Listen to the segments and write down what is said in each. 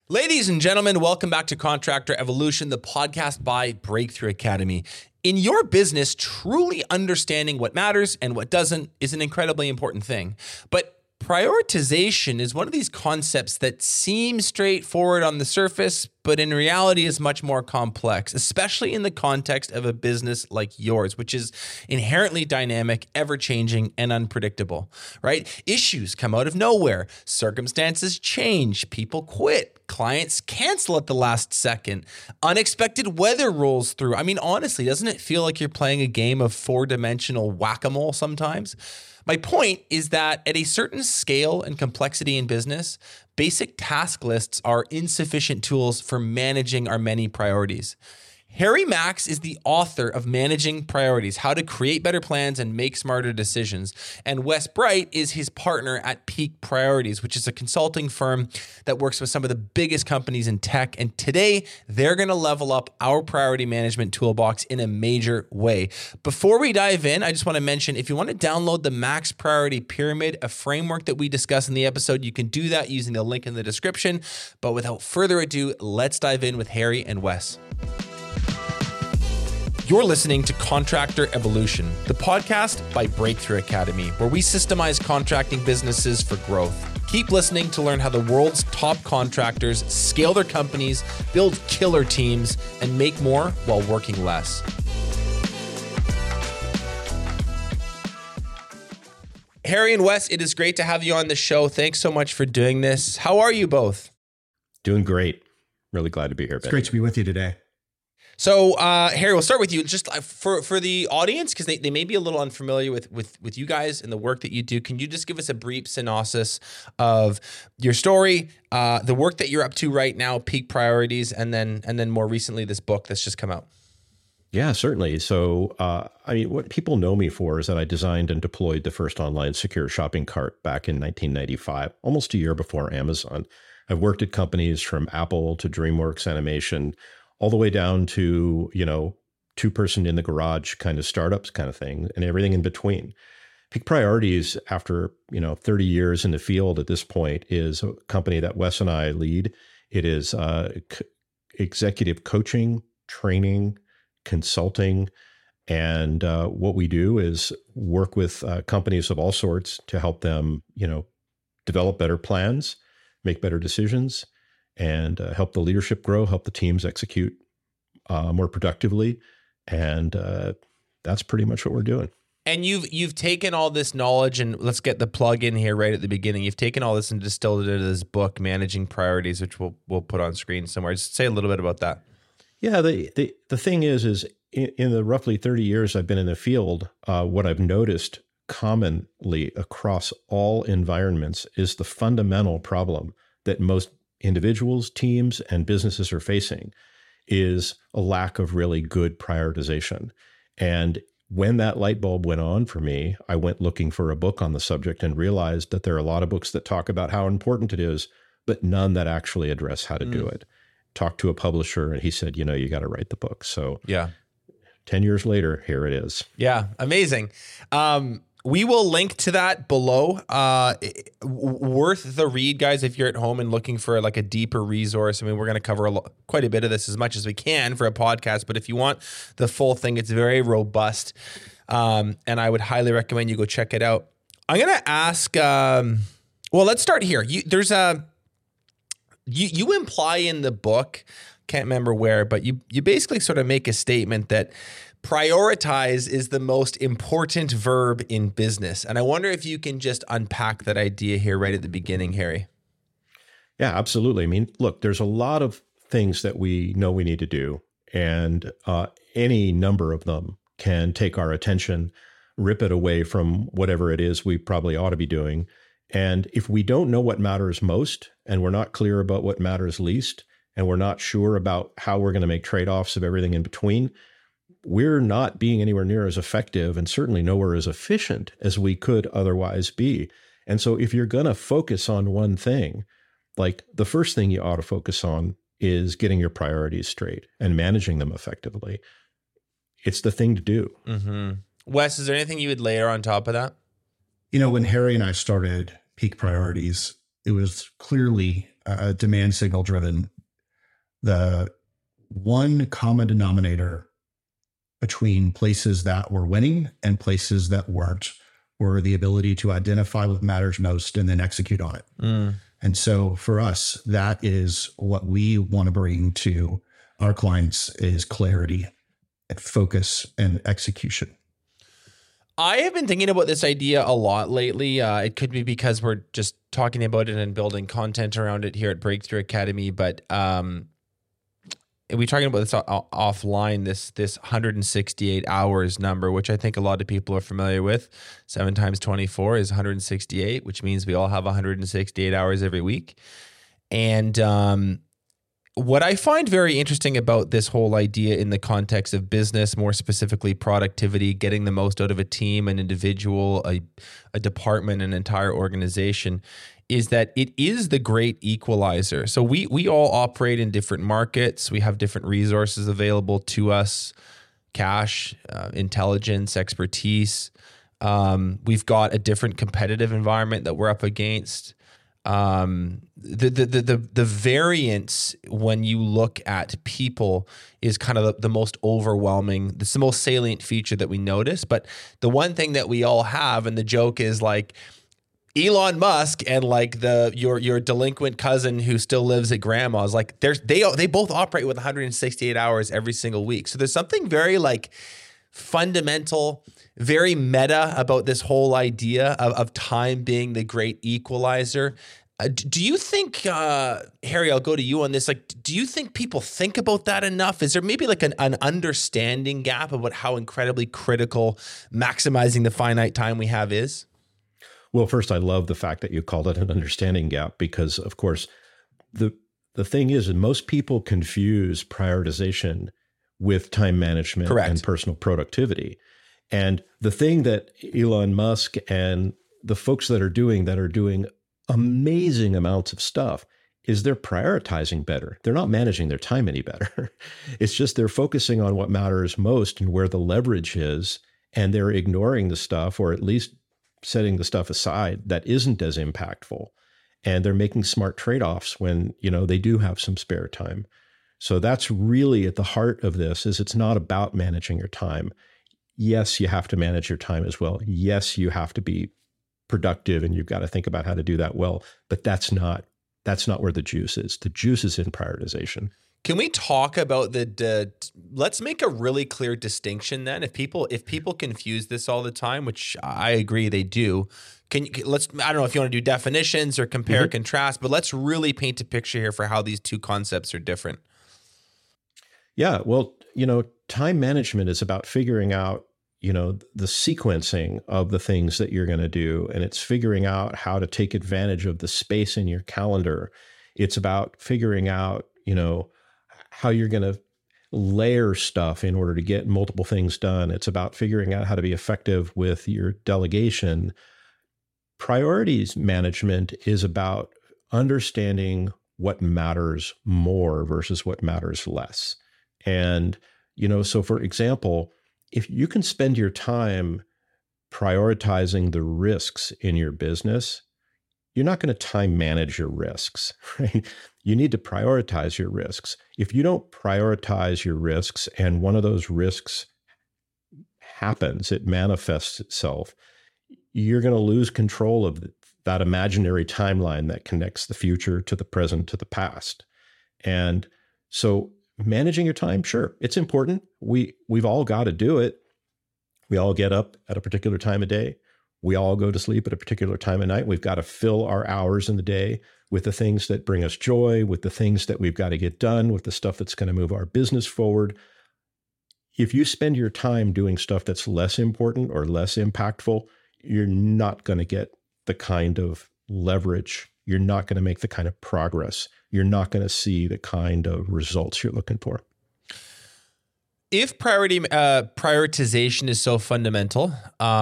Ladies and gentlemen, welcome back to Contractor Evolution, the podcast by Breakthrough Academy. In your business, truly understanding what matters and what doesn't is an incredibly important thing. But prioritization is one of these concepts that seems straightforward on the surface, but in reality is much more complex, especially in the context of a business like yours, which is inherently dynamic, ever-changing, and unpredictable, right? Issues come out of nowhere. Circumstances change. People quit. Clients cancel at the last second. Unexpected weather rolls through. I mean, honestly, doesn't it feel like you're playing a game of four-dimensional whack-a-mole sometimes? My point is that at a certain scale and complexity in business, basic task lists are insufficient tools for managing our many priorities. Harry Max is the author of Managing Priorities, How to Create Better Plans and Make Smarter Decisions. And Wes Bright is his partner at Peak Priorities, which is a consulting firm that works with some of the biggest companies in tech. And today, they're going to level up our priority management toolbox in a major way. Before we dive in, I just want to mention, if you want to download the Max Priority Pyramid, a framework that we discuss in the episode, you can do that using the link in the description. But without further ado, let's dive in with Harry and Wes. You're listening to Contractor Evolution, the podcast by Breakthrough Academy, where we systemize contracting businesses for growth. Keep listening to learn how the world's top contractors scale their companies, build killer teams, and make more while working less. Harry and Wes, it is great to have you on the show. Thanks so much for doing this. How are you both? Doing great. Really glad to be here, Ben. It's great to be with you today. So, Harry, we'll start with you. Just for the audience, because they may be a little unfamiliar with you guys and the work that you do. Can you just give us a brief synopsis of your story, the work that you're up to right now, Peak Priorities, and then more recently this book that's just come out? Yeah, certainly. So, what people know me for is that I designed and deployed the first online secure shopping cart back in 1995, almost a year before Amazon. I've worked at companies from Apple to DreamWorks Animation, all the way down to, two-person in the garage kind of startups kind of thing, and everything in between. Peak Priorities, after, 30 years in the field at this point, is a company that Wes and I lead. It is executive coaching, training, consulting, and what we do is work with companies of all sorts to help them, develop better plans, make better decisions, and help the leadership grow, help the teams execute more productively. And that's pretty much what we're doing. And you've taken all this knowledge, and let's get the plug in here right at the beginning. You've taken all this and distilled it into this book, Managing Priorities, which we'll put on screen somewhere. Just say a little bit about that. Yeah, the thing is in the roughly 30 years I've been in the field, what I've noticed commonly across all environments is the fundamental problem that most individuals, teams, and businesses are facing is a lack of really good prioritization. And when that light bulb went on for me, I went looking for a book on the subject and realized that there are a lot of books that talk about how important it is, but none that actually address how to do it. Talked to a publisher and he said, you got to write the book. So yeah, 10 years later, here it is. Yeah, amazing. We will link to that below. Worth the read, guys, if you're at home and looking for like a deeper resource. I mean, we're going to cover quite a bit of this, as much as we can for a podcast. But if you want the full thing, it's very robust. And I would highly recommend you go check it out. I'm going to ask, let's start here. You imply in the book, can't remember where, but you basically sort of make a statement that prioritize is the most important verb in business. And I wonder if you can just unpack that idea here right at the beginning, Harry. Yeah, absolutely. I mean, look, there's a lot of things that we know we need to do, and any number of them can take our attention, rip it away from whatever it is we probably ought to be doing. And if we don't know what matters most, and we're not clear about what matters least, and we're not sure about how we're going to make trade-offs of everything in between, we're not being anywhere near as effective and certainly nowhere as efficient as we could otherwise be. And so if you're going to focus on one thing, like the first thing you ought to focus on is getting your priorities straight and managing them effectively. It's the thing to do. Mm-hmm. Wes, is there anything you would layer on top of that? When Harry and I started Peak Priorities, it was clearly demand signal driven, the one common denominator between places that were winning and places that weren't were the ability to identify what matters most and then execute on it. And so for us, that is what we want to bring to our clients is clarity and focus and execution. I have been thinking about this idea a lot lately. It could be because we're just talking about it and building content around it here at Breakthrough Academy, but we're talking about this offline, this 168 hours number, which I think a lot of people are familiar with. 7 times 24 is 168, which means we all have 168 hours every week. And what I find very interesting about this whole idea in the context of business, more specifically productivity, getting the most out of a team, an individual, a department, an entire organization, is that it is the great equalizer. So we all operate in different markets. We have different resources available to us, cash, intelligence, expertise. We've got a different competitive environment that we're up against. The variance when you look at people is kind of the most overwhelming. It's the most salient feature that we notice. But the one thing that we all have, and the joke is like, Elon Musk and like your delinquent cousin who still lives at grandma's, like they both operate with 168 hours every single week. So there's something very like fundamental, very meta about this whole idea of time being the great equalizer. Do you think, Harry, I'll go to you on this. Like, do you think people think about that enough? Is there maybe like an understanding gap about how incredibly critical maximizing the finite time we have is? Well, first, I love the fact that you called it an understanding gap because, of course, the thing is that most people confuse prioritization with time management Correct. And personal productivity. And the thing that Elon Musk and the folks that are doing amazing amounts of stuff is they're prioritizing better. They're not managing their time any better. It's just they're focusing on what matters most and where the leverage is, and they're ignoring the stuff, or at least setting the stuff aside that isn't as impactful. And they're making smart trade-offs when, they do have some spare time. So that's really at the heart of this, is it's not about managing your time. Yes, you have to manage your time as well. Yes, you have to be productive and you've got to think about how to do that well, but that's not where the juice is. The juice is in prioritization. Can we talk about let's make a really clear distinction then. If people confuse this all the time, which I agree they do, I don't know if you want to do definitions or compare, contrast, but let's really paint a picture here for how these two concepts are different. Yeah. Well, time management is about figuring out, the sequencing of the things that you're going to do. And it's figuring out how to take advantage of the space in your calendar. It's about figuring out, how you're going to layer stuff in order to get multiple things done. It's about figuring out how to be effective with your delegation. Priorities management is about understanding what matters more versus what matters less. And, so for example, if you can spend your time prioritizing the risks in your business, you're not going to time manage your risks, right? You need to prioritize your risks. If you don't prioritize your risks and one of those risks happens, it manifests itself, you're going to lose control of that imaginary timeline that connects the future to the present to the past. And so managing your time, sure, it's important. We've all got to do it. We all get up at a particular time of day. We all go to sleep at a particular time of night. We've got to fill our hours in the day with the things that bring us joy, with the things that we've got to get done, with the stuff that's going to move our business forward. If you spend your time doing stuff that's less important or less impactful, you're not going to get the kind of leverage. You're not going to make the kind of progress. You're not going to see the kind of results you're looking for. If prioritization is so fundamental,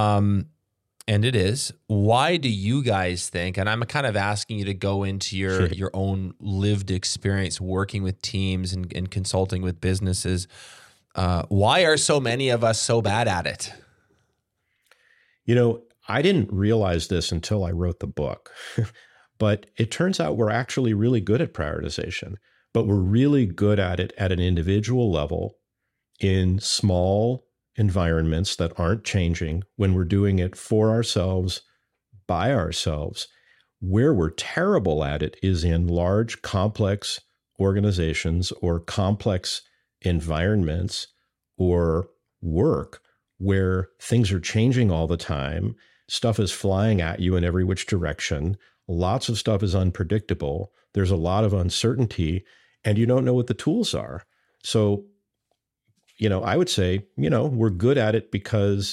and it is, why do you guys think, and I'm kind of asking you to go into your own lived experience working with teams and consulting with businesses, why are so many of us so bad at it? I didn't realize this until I wrote the book. But it turns out we're actually really good at prioritization, but we're really good at it at an individual level in small environments that aren't changing when we're doing it for ourselves, by ourselves. Where we're terrible at it is in large, complex organizations or complex environments or work where things are changing all the time. Stuff is flying at you in every which direction. Lots of stuff is unpredictable. There's a lot of uncertainty, and you don't know what the tools are. So, I would say, we're good at it because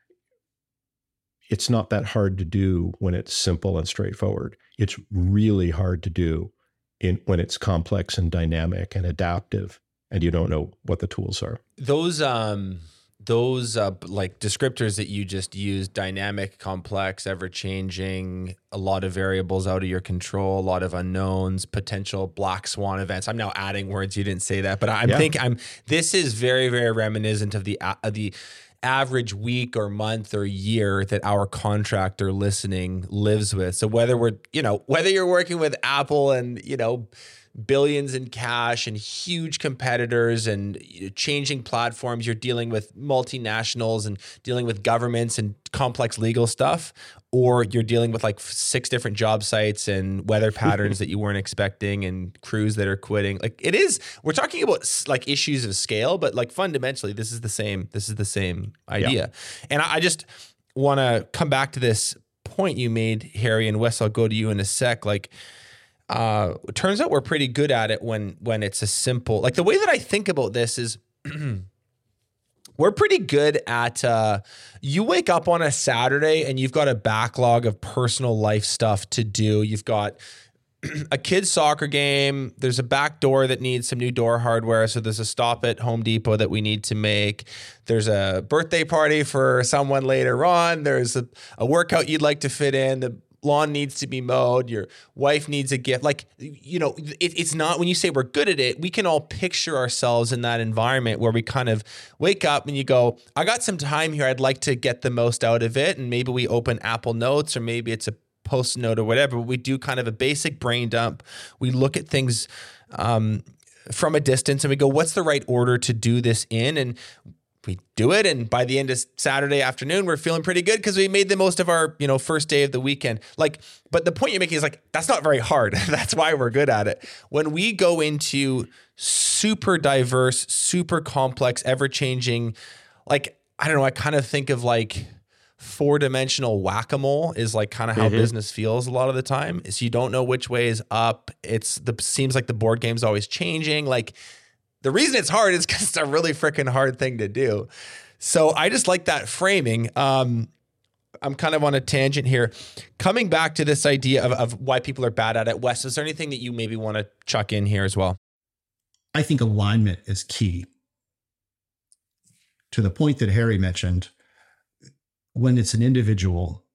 it's not that hard to do when it's simple and straightforward. It's really hard to do when it's complex and dynamic and adaptive, and you don't know what the tools are. Those like descriptors that you just used, dynamic, complex, ever-changing, a lot of variables out of your control, a lot of unknowns, potential black swan events. I'm now adding words. You didn't say that, but this is very, very reminiscent of the average week or month or year that our contractor listening lives with. So whether you're working with Apple and, billions in cash and huge competitors and changing platforms, you're dealing with multinationals and dealing with governments and complex legal stuff, or you're dealing with like 6 different job sites and weather patterns that you weren't expecting and crews that are quitting. Like we're talking about like issues of scale, but like fundamentally, this is the same idea. Yeah. And I just want to come back to this point you made, Harry, and Wes, I'll go to you in a sec. Like, it turns out we're pretty good at it when it's a simple, like the way that I think about this is we're pretty good at, you wake up on a Saturday and you've got a backlog of personal life stuff to do. You've got a kid's soccer game. There's a back door that needs some new door hardware. So there's a stop at Home Depot that we need to make. There's a birthday party for someone later on. There's a workout you'd like to fit in. The lawn needs to be mowed. Your wife needs a gift. Like, it's not, when you say we're good at it, we can all picture ourselves in that environment where we kind of wake up and you go, I got some time here. I'd like to get the most out of it. And maybe we open Apple Notes, or maybe it's a Post-it note or whatever. But we do kind of a basic brain dump. We look at things from a distance and we go, what's the right order to do this in? And we do it, and by the end of Saturday afternoon, we're feeling pretty good because we made the most of our, first day of the weekend. Like, but the point you're making is like, that's not very hard. That's why we're good at it. When we go into super diverse, super complex, ever-changing, like, I don't know, I kind of think of like 4-dimensional whack-a-mole is like kind of how business feels a lot of the time. Is you don't know which way is up. Seems like the board game's always changing. Like, the reason it's hard is because it's a really freaking hard thing to do. So I just like that framing. I'm kind of on a tangent here. Coming back to this idea of why people are bad at it, Wes, is there anything that you maybe want to chuck in here as well? I think alignment is key. To the point that Harry mentioned, when it's an individual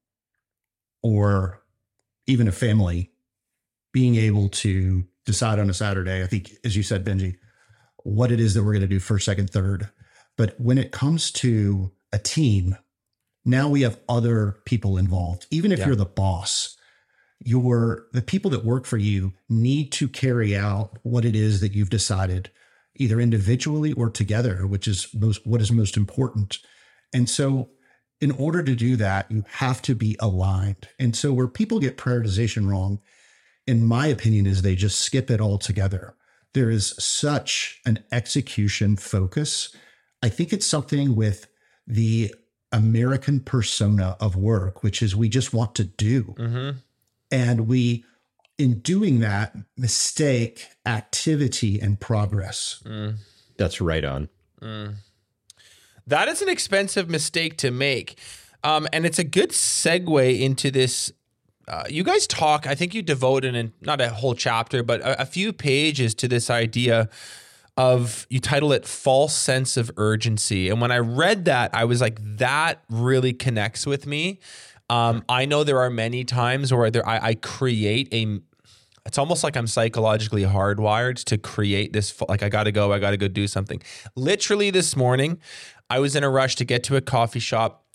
or even a family, being able to decide on a Saturday, I think, as you said, Benji, what it is that we're going to do first, second, third. But when it comes to a team, now we have other people involved. Even if you're the boss, the people that work for you need to carry out what it is that you've decided, either individually or together, which is what is most important. And so in order to do that, you have to be aligned. And so where people get prioritization wrong, in my opinion, is they just skip it altogether. There is such an execution focus. I think it's something with the American persona of work, which is we just want to do. Mm-hmm. And we, in doing that, mistake activity and progress. That's right on. That is an expensive mistake to make. And it's a good segue into this. You guys talk, I think you devoted not a whole chapter, but a few pages to this idea of, you title it False Sense of Urgency. And when I read that, I was like, that really connects with me. I know there are many times where I create it's almost like I'm psychologically hardwired to create this, like, I got to go do something. Literally this morning, I was in a rush to get to a coffee shop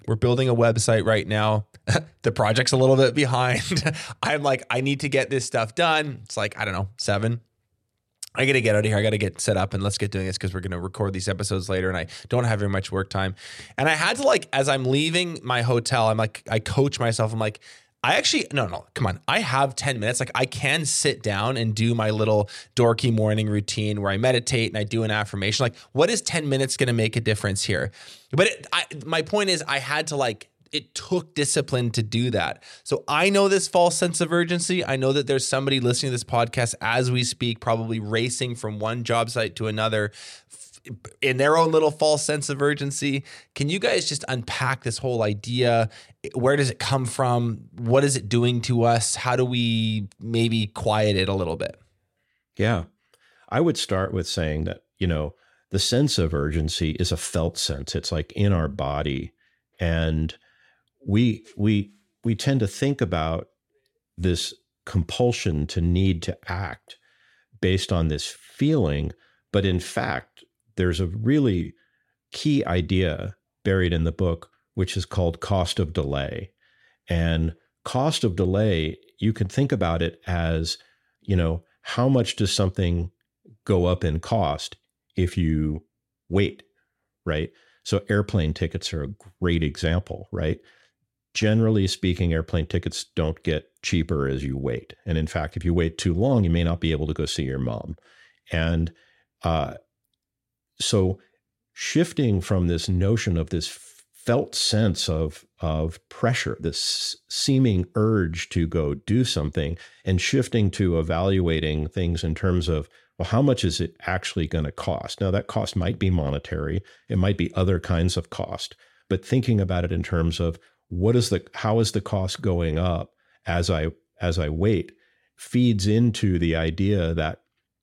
We're building a website right now. The project's a little bit behind. I'm like, I need to get this stuff done. It's like, I don't know, 7. I got to get out of here. I got to get set up and let's get doing this because we're going to record these episodes later and I don't have very much work time. And I had to like, as I'm leaving my hotel, I'm like, I coach myself. I'm like, no, come on. I have 10 minutes. Like I can sit down and do my little dorky morning routine where I meditate and I do an affirmation. Like what is 10 minutes going to make a difference here? But my point is I had to like, it took discipline to do that. So I know this false sense of urgency. I know that there's somebody listening to this podcast as we speak, probably racing from one job site to another in their own little false sense of urgency. Can you guys just unpack this whole idea? Where does it come from? What is it doing to us? How do we maybe quiet it a little bit? Yeah. I would start with saying that, the sense of urgency is a felt sense. It's like in our body. And we tend to think about this compulsion to need to act based on this feeling. But in fact, there's a really key idea buried in the book, which is called cost of delay. And cost of delay, you can think about it as, how much does something go up in cost if you wait, right? So airplane tickets are a great example, right? Generally speaking, airplane tickets don't get cheaper as you wait. And in fact, if you wait too long, you may not be able to go see your mom. And so shifting from this notion of this felt sense of pressure, this seeming urge to go do something, and shifting to evaluating things in terms of, well, how much is it actually going to cost? Now, that cost might be monetary. It might be other kinds of cost. But thinking about it in terms of how is the cost going up as I wait, feeds into the idea that,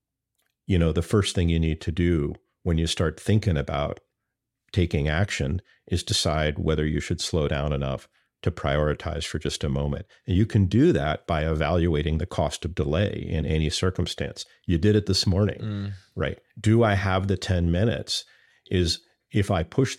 the first thing you need to do when you start thinking about taking action is decide whether you should slow down enough to prioritize for just a moment. And you can do that by evaluating the cost of delay in any circumstance. You did it this morning, right? Do I have the 10 minutes? If I push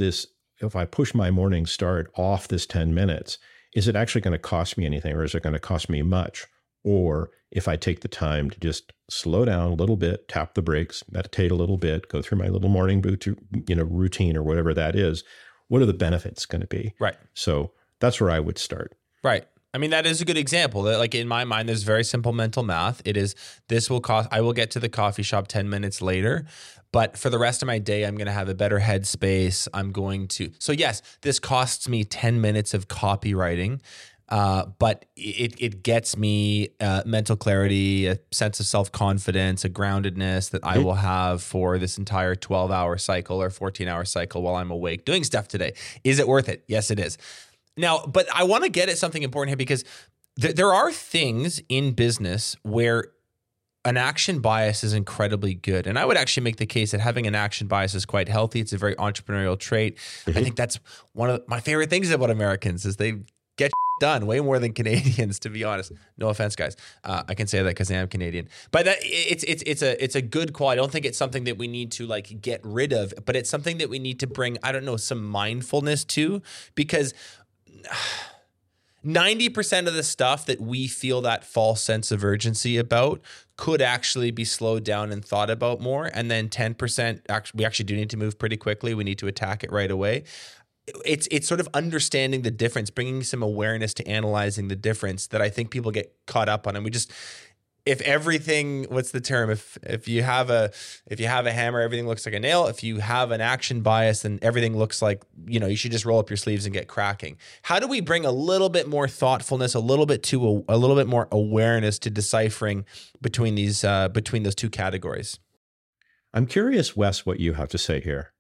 my morning start off this 10 minutes, is it actually going to cost me anything, or is it going to cost me much? Or if I take the time to just slow down a little bit, tap the brakes, meditate a little bit, go through my little morning routine or whatever that is, what are the benefits going to be? Right. So that's where I would start. Right. I mean, that is a good example. Like in my mind, there's very simple mental math. It is, I will get to the coffee shop 10 minutes later, but for the rest of my day, I'm going to have a better headspace. So yes, this costs me 10 minutes of copywriting. But it gets me mental clarity, a sense of self-confidence, a groundedness that I will have for this entire 12-hour cycle or 14-hour cycle while I'm awake doing stuff today. Is it worth it? Yes, it is. Now, but I want to get at something important here because there are things in business where an action bias is incredibly good. And I would actually make the case that having an action bias is quite healthy. It's a very entrepreneurial trait. I think that's one of my favorite things about Americans is they get done way more than Canadians, to be honest. No offense, guys. I can say that because I am Canadian. But it's a good quality. I don't think it's something that we need to like get rid of, but it's something that we need to bring, some mindfulness to, because 90% of the stuff that we feel that false sense of urgency about could actually be slowed down and thought about more. And then 10%, we actually do need to move pretty quickly. We need to attack it right away. It's sort of understanding the difference, bringing some awareness to analyzing the difference that I think people get caught up on. And if everything, what's the term? If you have a hammer, everything looks like a nail. If you have an action bias, then everything looks like, you should just roll up your sleeves and get cracking. How do we bring a little bit more thoughtfulness, a little bit more awareness to deciphering between those two categories? I'm curious, Wes, what you have to say here.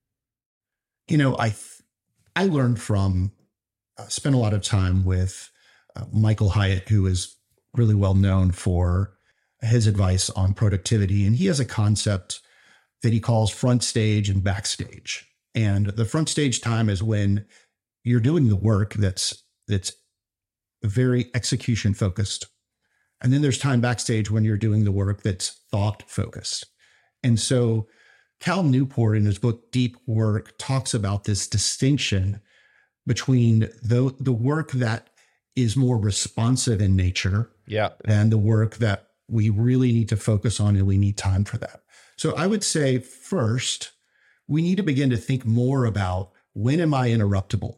I learned spent a lot of time with Michael Hyatt, who is really well known for his advice on productivity. And he has a concept that he calls front stage and backstage. And the front stage time is when you're doing the work that's very execution focused. And then there's time backstage when you're doing the work that's thought focused. And so Cal Newport in his book, Deep Work, talks about this distinction between the work that is more responsive in nature and the work that we really need to focus on, and we need time for that. So I would say first, we need to begin to think more about, when am I interruptible?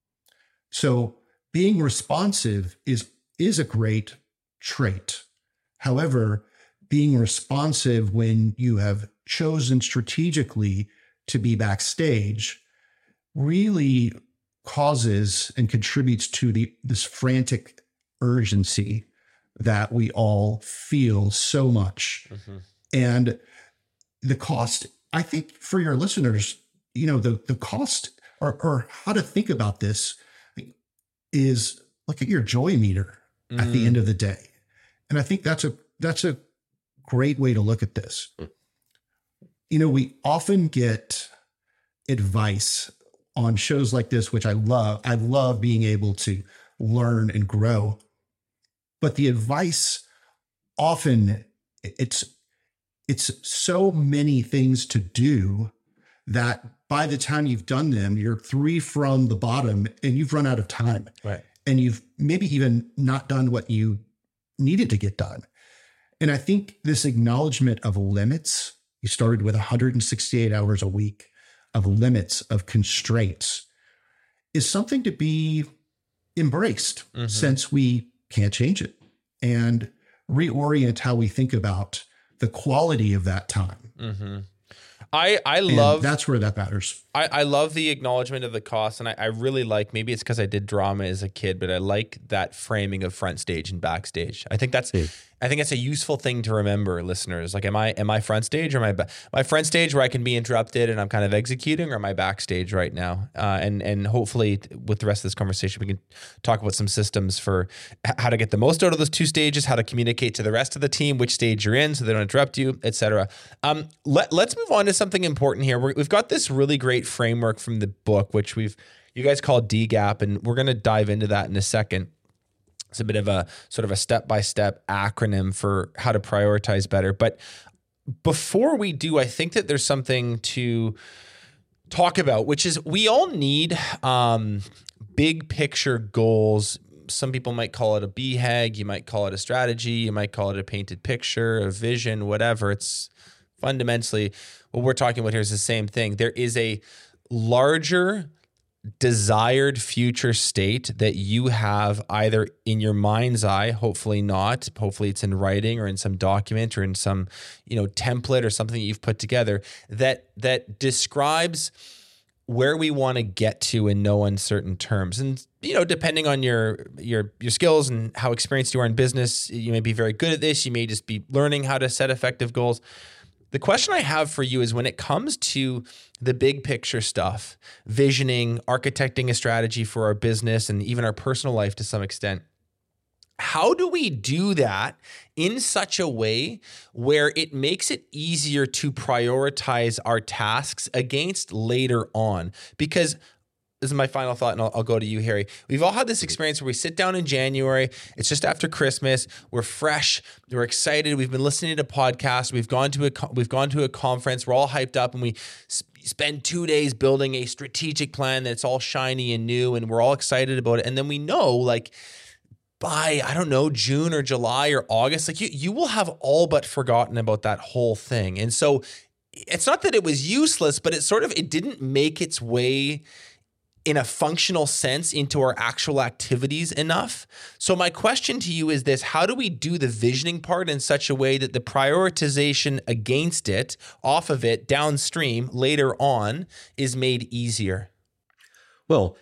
So being responsive is a great trait. However, being responsive when you have chosen strategically to be backstage really causes and contributes to this frantic urgency that we all feel so much. Mm-hmm. And the cost, I think, for your listeners, the cost or how to think about this is look at your joy meter at the end of the day. And I think that's a great way to look at this. We often get advice on shows like this, which I love. I love being able to learn and grow. But the advice often, it's so many things to do that by the time you've done them, you're 3 from the bottom and you've run out of time. Right. And you've maybe even not done what you needed to get done. And I think this acknowledgement of limits, you started with 168 hours a week of limits, of constraints, is something to be embraced, since we can't change it, and reorient how we think about the quality of that time. Mm-hmm. I love, that's where that matters. I love the acknowledgement of the cost. And I really like, maybe it's because I did drama as a kid, but I like that framing of front stage and backstage. I think that's a useful thing to remember, listeners. Like, am I front stage, or am I my front stage where I can be interrupted and I'm kind of executing, or am I backstage right now? And hopefully with the rest of this conversation, we can talk about some systems for how to get the most out of those 2 stages, how to communicate to the rest of the team which stage you're in so they don't interrupt you, etc. Let's move on to something important here. We've got this really great framework from the book, which you guys call DGAP, and we're going to dive into that in a second. It's a bit of a sort of a step-by-step acronym for how to prioritize better. But before we do, I think that there's something to talk about, which is we all need big picture goals. Some people might call it a BHAG. You might call it a strategy. You might call it a painted picture, a vision, whatever. It's fundamentally what we're talking about here is the same thing. There is a larger desired future state that you have either in your mind's eye, hopefully not, hopefully it's in writing or in some document or in some, template or something that you've put together that describes where we want to get to in no uncertain terms. And, depending on your skills and how experienced you are in business, you may be very good at this. You may just be learning how to set effective goals. The question I have for you is, when it comes to the big picture stuff, visioning, architecting a strategy for our business and even our personal life to some extent, how do we do that in such a way where it makes it easier to prioritize our tasks against later on? Because this is my final thought, and I'll go to you, Harry. We've all had this experience where we sit down in January. It's just after Christmas. We're fresh. We're excited. We've been listening to podcasts. We've gone to a conference. We're all hyped up, and we spend 2 days building a strategic plan that's all shiny and new, and we're all excited about it. And then we know, by, I don't know, June or July or August, you will have all but forgotten about that whole thing. And so it's not that it was useless, but it didn't make its way in a functional sense into our actual activities enough. So my question to you is this: how do we do the visioning part in such a way that the prioritization against it, off of it, downstream, later on, is made easier? Well,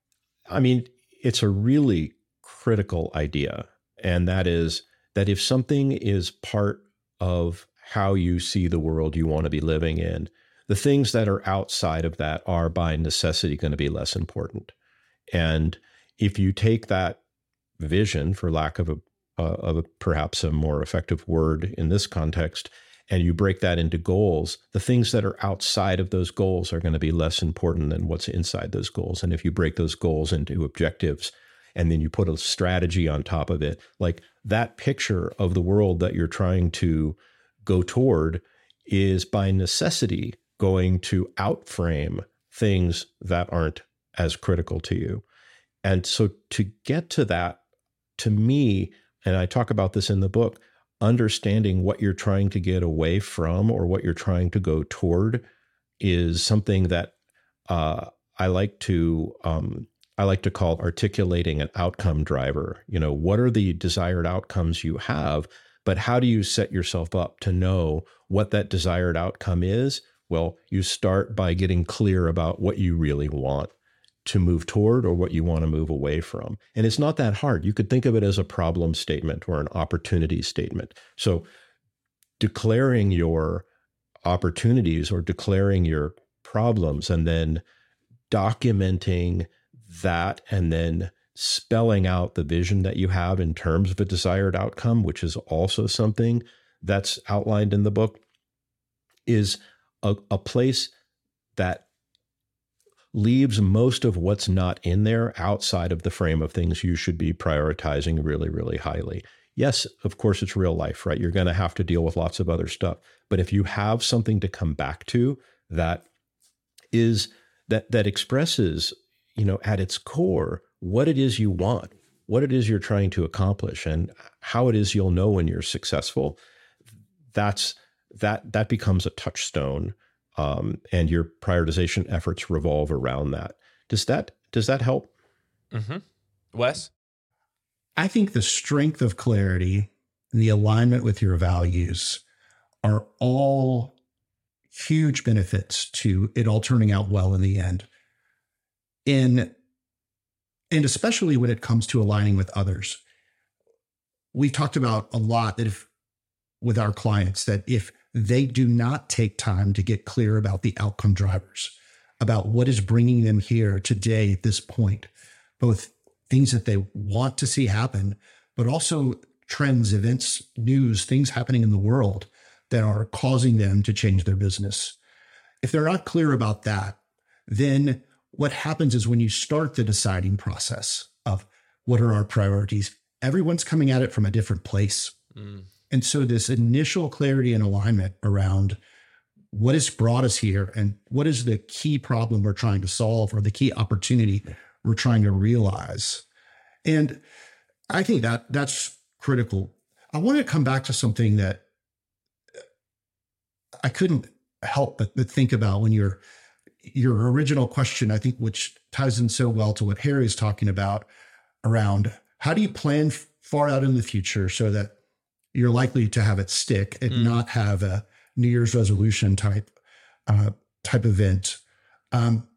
it's a really critical idea. And that is that if something is part of how you see the world you want to be living in, the things that are outside of that are by necessity going to be less important. And if you take that vision, for lack of perhaps a more effective word in this context, and you break that into goals, the things that are outside of those goals are going to be less important than what's inside those goals. And if you break those goals into objectives, and then you put a strategy on top of it, that picture of the world that you're trying to go toward is by necessity going to outframe things that aren't as critical to you. And so to get to that, to me, and I talk about this in the book, understanding what you're trying to get away from or what you're trying to go toward is something that I like to call articulating an outcome driver. What are the desired outcomes you have, but how do you set yourself up to know what that desired outcome is? Well, you start by getting clear about what you really want to move toward or what you want to move away from. And it's not that hard. You could think of it as a problem statement or an opportunity statement. So declaring your opportunities or declaring your problems and then documenting that and then spelling out the vision that you have in terms of a desired outcome, which is also something that's outlined in the book, is a place that leaves most of what's not in there outside of the frame of things you should be prioritizing really, really highly. Yes, of course, it's real life, right? You're going to have to deal with lots of other stuff. But if you have something to come back to that expresses, at its core, what it is you want, what it is you're trying to accomplish, and how it is you'll know when you're successful, that becomes a touchstone, and your prioritization efforts revolve around that. Does that help? Mm-hmm. Wes? I think the strength of clarity and the alignment with your values are all huge benefits to it all turning out well in the end. And especially when it comes to aligning with others. We've talked about a lot that with our clients, that if they do not take time to get clear about the outcome drivers, about what is bringing them here today at this point, both things that they want to see happen, but also trends, events, news, things happening in the world that are causing them to change their business. If they're not clear about that, then what happens is when you start the deciding process of what are our priorities, everyone's coming at it from a different place. And so this initial clarity and alignment around what has brought us here and what is the key problem we're trying to solve or the key opportunity we're trying to realize. And I think that's critical. I want to come back to something that I couldn't help but think about when your original question, I think, which ties in so well to what Harry is talking about around how do you plan far out in the future so that you're likely to have it stick and not have a New Year's resolution type event. I'm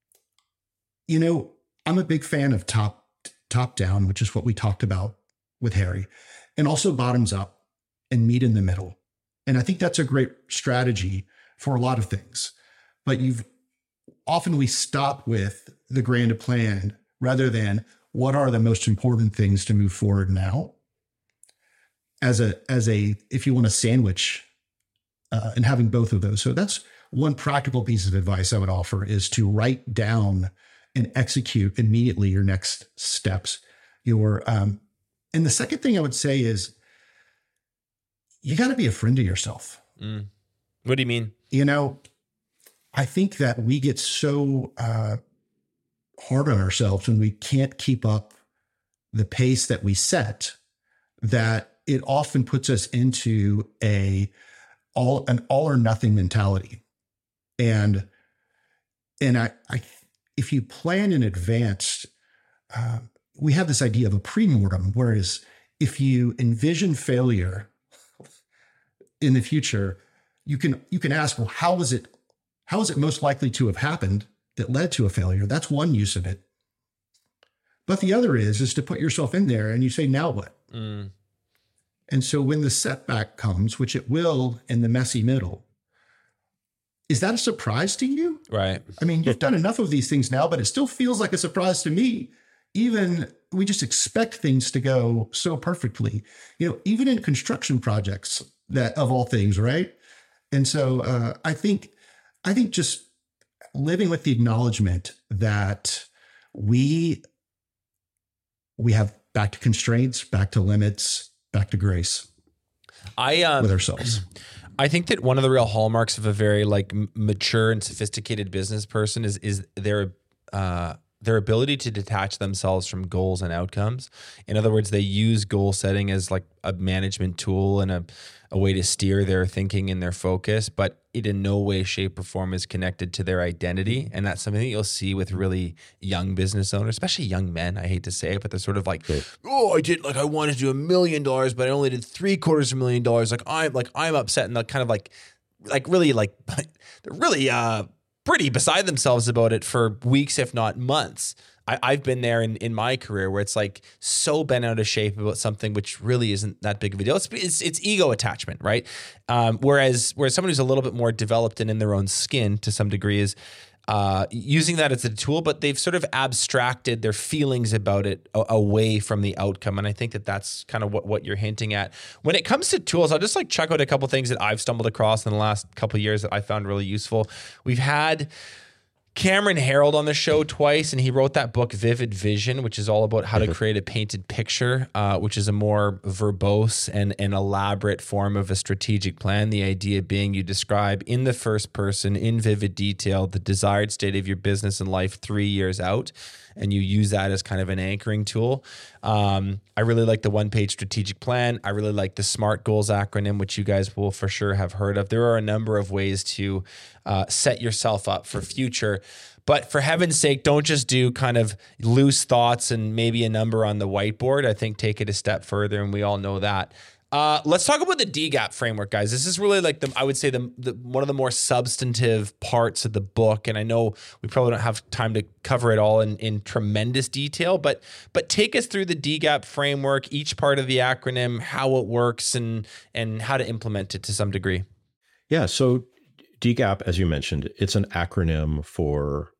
a big fan of top down, which is what we talked about with Harry, and also bottoms up and meet in the middle. And I think that's a great strategy for a lot of things. But often we stop with the grand plan rather than what are the most important things to move forward now. As a if you want a sandwich, and having both of those. So that's one practical piece of advice I would offer, is to write down and execute immediately your next steps. And the second thing I would say is you got to be a friend to yourself. What do you mean? I think that we get so hard on ourselves when we can't keep up the pace that we set, that it often puts us into an all or nothing mentality. And I if you plan in advance, we have this idea of a pre-mortem, whereas if you envision failure in the future, you can ask, well, how is it most likely to have happened that led to a failure? That's one use of it. But the other is to put yourself in there and you say, now what? And so when the setback comes, which it will in the messy middle, is that a surprise to you? Right. I mean, you've done enough of these things now, but it still feels like a surprise to me. Even we just expect things to go so perfectly, even in construction projects, that of all things, right? And so I think just living with the acknowledgement that we have back to constraints, back to limits, back to grace with ourselves. I think that one of the real hallmarks of a very mature and sophisticated business person is their their ability to detach themselves from goals and outcomes. In other words, they use goal setting as like a management tool and a way to steer their thinking and their focus, but it in no way, shape, or form is connected to their identity. And that's something that you'll see with really young business owners, especially young men. I hate to say it, but they're sort of like, oh, I wanted to do $1 million, but I only did $750,000. I'm upset. And they're kind of like really like, they're really, pretty beside themselves about it for weeks, if not months. I've been there in my career where it's like so bent out of shape about something which really isn't that big of a deal. It's ego attachment, right? Whereas someone who's a little bit more developed and in their own skin to some degree is using that as a tool, but they've sort of abstracted their feelings about it away from the outcome. And I think that that's kind of what you're hinting at. When it comes to tools, I'll just like chuck out a couple things that I've stumbled across in the last couple of years that I found really useful. We've had Cameron Herold on the show twice, and he wrote that book Vivid Vision, which is all about how to create a painted picture, which is a more verbose and an elaborate form of a strategic plan. The idea being you describe in the first person, in vivid detail, the desired state of your business and life 3 years out, and you use that as kind of an anchoring tool. I really like the one-page strategic plan. I really like the SMART goals acronym, which you guys will for sure have heard of. There are a number of ways to set yourself up for future. But for heaven's sake, don't just do kind of loose thoughts and maybe a number on the whiteboard. I think take it a step further, and we all know that. Let's talk about the DGAP framework, guys. This is really like I would say the one of the more substantive parts of the book. And I know we probably don't have time to cover it all in tremendous detail, but take us through the DGAP framework, each part of the acronym, how it works, and how to implement it to some degree. Yeah. So DGAP, as you mentioned, it's an acronym for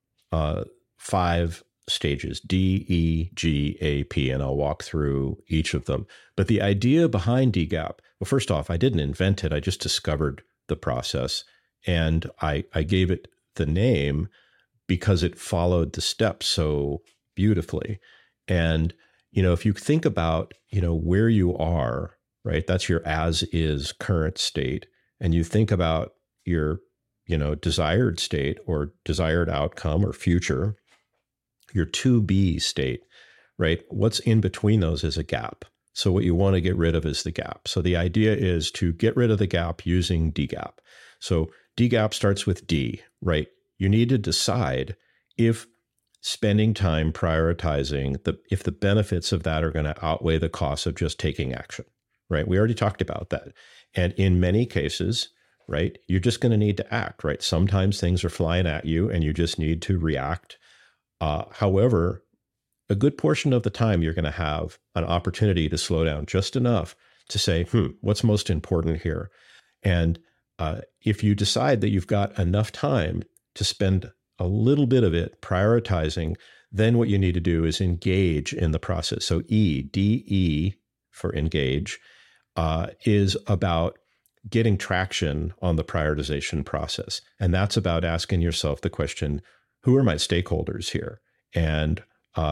5 stages, D, E, G, A, P, and I'll walk through each of them. But the idea behind DGAP, well, first off, I didn't invent it. I just discovered the process, and I gave it the name because it followed the steps so beautifully. And, if you think about, where you are, right, that's your as is current state. And you think about your, desired state or desired outcome or future, your to be state, right? What's in between those is a gap. So what you want to get rid of is the gap. So the idea is to get rid of the gap using DGAP. So DGAP starts with D, right? You need to decide if spending time prioritizing if the benefits of that are going to outweigh the costs of just taking action, right? We already talked about that. And in many cases, right, you're just going to need to act, right? Sometimes things are flying at you and you just need to react. However, a good portion of the time, you're going to have an opportunity to slow down just enough to say, what's most important here? And if you decide that you've got enough time to spend a little bit of it prioritizing, then what you need to do is engage in the process. So DE for engage is about getting traction on the prioritization process. And that's about asking yourself the question, who are my stakeholders here? And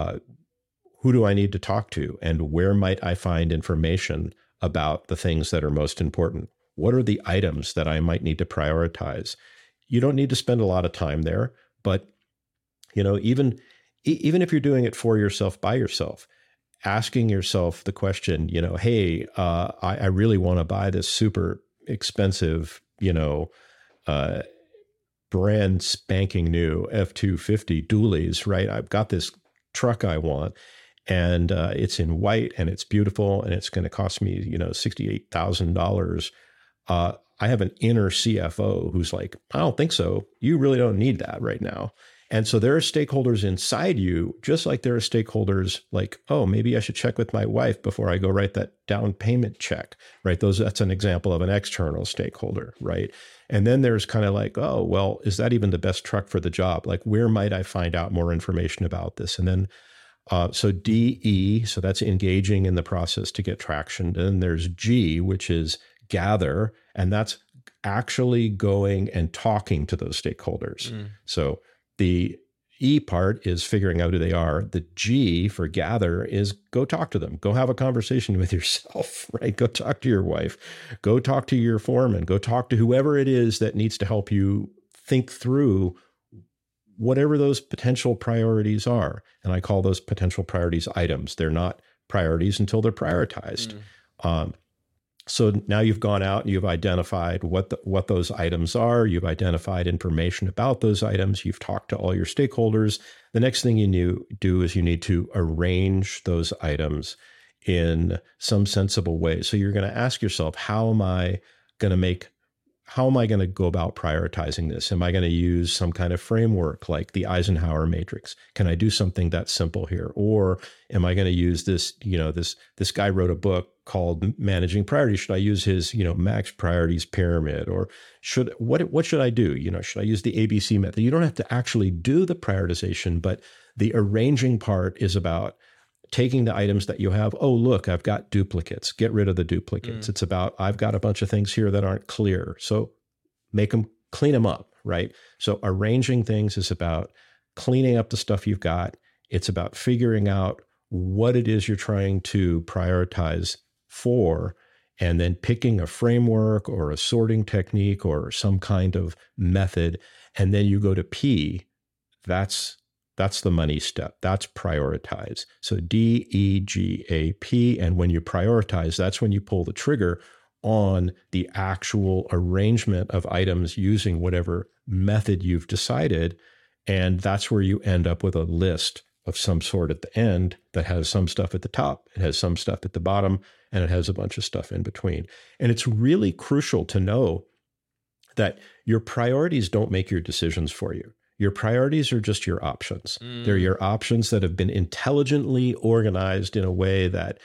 who do I need to talk to? And where might I find information about the things that are most important? What are the items that I might need to prioritize? You don't need to spend a lot of time there, but even if you're doing it for yourself, by yourself, asking yourself the question, hey, I really want to buy this super expensive, brand spanking new F-250 dualies, right? I've got this truck I want, and it's in white and it's beautiful and it's going to cost me, $68,000. I have an inner CFO who's like, I don't think so. You really don't need that right now. And so there are stakeholders inside you, just like there are stakeholders like, oh, maybe I should check with my wife before I go write that down payment check, right? That's an example of an external stakeholder, right? And then there's kind of like, oh, well, is that even the best truck for the job? Like, where might I find out more information about this? And then, so DE, so that's engaging in the process to get traction. And then there's G, which is gather, and that's actually going and talking to those stakeholders. So the E part is figuring out who they are. The G for gather is go talk to them. Go have a conversation with yourself, right? Go talk to your wife. Go talk to your foreman. Go talk to whoever it is that needs to help you think through whatever those potential priorities are. And I call those potential priorities items. They're not priorities until they're prioritized. So now you've gone out and you've identified what those items are. You've identified information about those items. You've talked to all your stakeholders. The next thing you do is you need to arrange those items in some sensible way. So you're going to ask yourself, how am I going to go about prioritizing this? Am I going to use some kind of framework like the Eisenhower matrix? Can I do something that's simple here? Or am I going to use this, this guy wrote a book called Managing Priorities. Should I use his, max priorities pyramid? Or what should I do? Should I use the ABC method? You don't have to actually do the prioritization, but the arranging part is about taking the items that you have. Oh, look, I've got duplicates. Get rid of the duplicates. It's about, I've got a bunch of things here that aren't clear. So clean them up, right? So arranging things is about cleaning up the stuff you've got. It's about figuring out what it is you're trying to prioritize for, and then picking a framework or a sorting technique or some kind of method. And then you go to P. That's the money step. That's prioritize. So DEGAP. And when you prioritize, that's when you pull the trigger on the actual arrangement of items using whatever method you've decided. And that's where you end up with a list of some sort at the end that has some stuff at the top, it has some stuff at the bottom, and it has a bunch of stuff in between. And it's really crucial to know that your priorities don't make your decisions for you. Your priorities are just your options. They're your options that have been intelligently organized in a way that,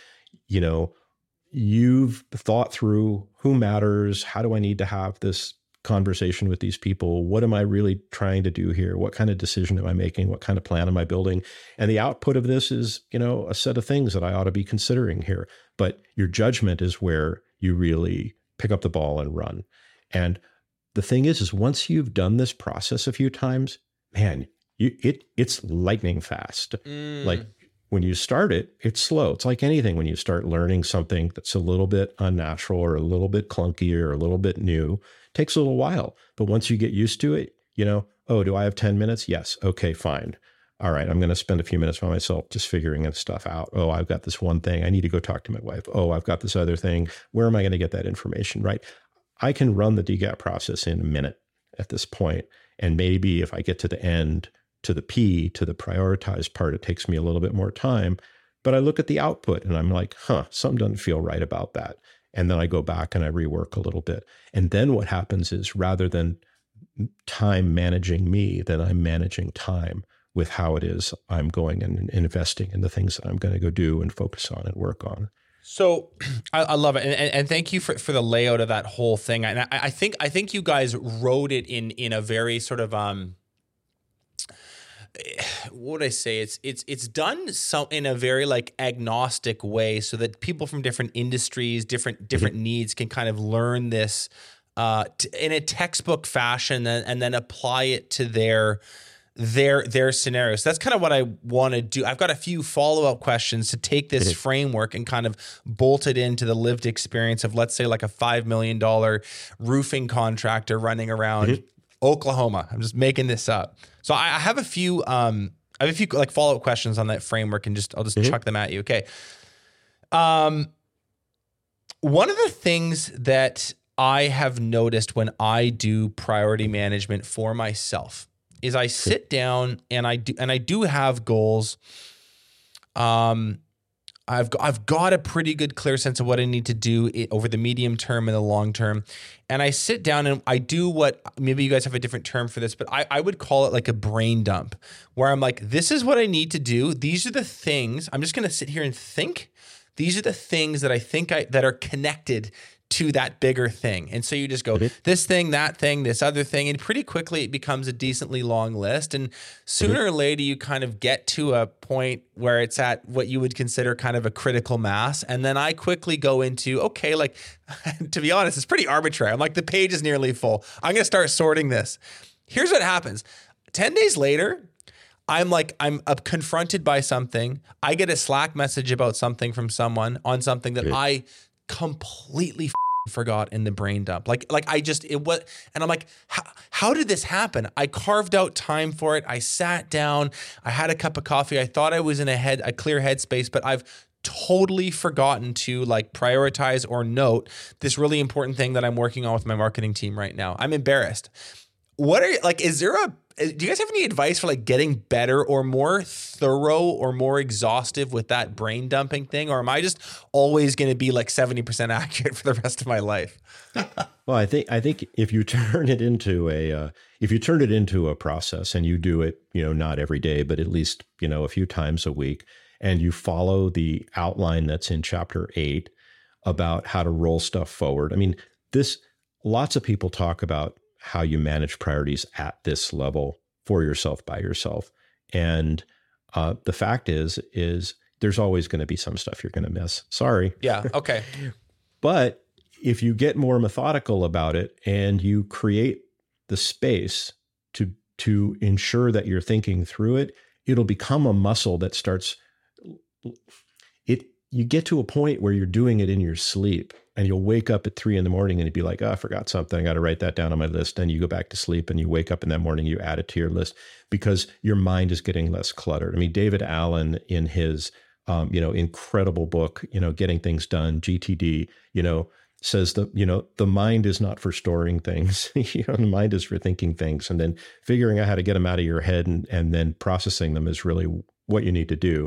you've thought through who matters, how do I need to have this conversation with these people? What am I really trying to do here? What kind of decision am I making? What kind of plan am I building? And the output of this is, a set of things that I ought to be considering here. But your judgment is where you really pick up the ball and run. And the thing is once you've done this process a few times, man, it's lightning fast. Like when you start it, it's slow. It's like anything. When you start learning something that's a little bit unnatural or a little bit clunky or a little bit new, it takes a little while. But once you get used to it, oh, do I have 10 minutes? Yes. Okay, fine. All right, I'm going to spend a few minutes by myself just figuring this stuff out. Oh, I've got this one thing. I need to go talk to my wife. Oh, I've got this other thing. Where am I going to get that information, right? I can run the DGAP process in a minute at this point. And maybe if I get to the end, to the P, to the prioritized part, it takes me a little bit more time. But I look at the output and I'm like, something doesn't feel right about that. And then I go back and I rework a little bit. And then what happens is rather than time managing me, then I'm managing time with how it is I'm going and investing in the things that I'm going to go do and focus on and work on. So I love it. And thank you for the layout of that whole thing. And I think you guys wrote it in a very sort of, what would I say? It's done in a very like agnostic way so that people from different industries, different needs can kind of learn this in a textbook fashion and then apply it to their scenarios. So that's kind of what I want to do. I've got a few follow-up questions to take this framework and kind of bolt it into the lived experience of, let's say, like a $5 million roofing contractor running around Oklahoma. I'm just making this up. So I have a few like follow-up questions on that framework, and I'll just chuck them at you. Okay. One of the things that I have noticed when I do priority management for myself is I sit down and I do have goals. I've got a pretty good clear sense of what I need to do over the medium term and the long term. And I sit down and I do what, maybe you guys have a different term for this, but I would call it like a brain dump, where I'm like, this is what I need to do. These are the things. I'm just going to sit here and think. These are the things that I think that are connected to that bigger thing. And so you just go this thing, that thing, this other thing, and pretty quickly it becomes a decently long list. And sooner or later you kind of get to a point where it's at what you would consider kind of a critical mass. And then I quickly go into, okay, like, to be honest, it's pretty arbitrary. I'm like, the page is nearly full. I'm going to start sorting this. Here's what happens. 10 days later, I'm confronted by something. I get a Slack message about something from someone on something that I completely forgot in the brain dump. Like I just, it was, and I'm like, how did this happen? I carved out time for it. I sat down, I had a cup of coffee. I thought I was in a clear headspace, but I've totally forgotten to like prioritize or note this really important thing that I'm working on with my marketing team right now. I'm embarrassed. What are you, like, do you guys have any advice for like getting better or more thorough or more exhaustive with that brain dumping thing? Or am I just always going to be like 70% accurate for the rest of my life? Well, I think if you turn it into a process and you do it, not every day, but at least, a few times a week, and you follow the outline that's in chapter 8 about how to roll stuff forward. I mean, lots of people talk about how you manage priorities at this level for yourself by yourself. And the fact is there's always going to be some stuff you're going to miss. Sorry. Yeah. Okay. But if you get more methodical about it and you create the space to ensure that you're thinking through it, it'll become a muscle that starts you get to a point where you're doing it in your sleep. And you'll wake up at 3 a.m. and you'd be like, oh, I forgot something. I got to write that down on my list. And you go back to sleep and you wake up in that morning, you add it to your list because your mind is getting less cluttered. I mean, David Allen in his, incredible book, Getting Things Done, GTD, says that, the mind is not for storing things. The mind is for thinking things and then figuring out how to get them out of your head and then processing them is really what you need to do.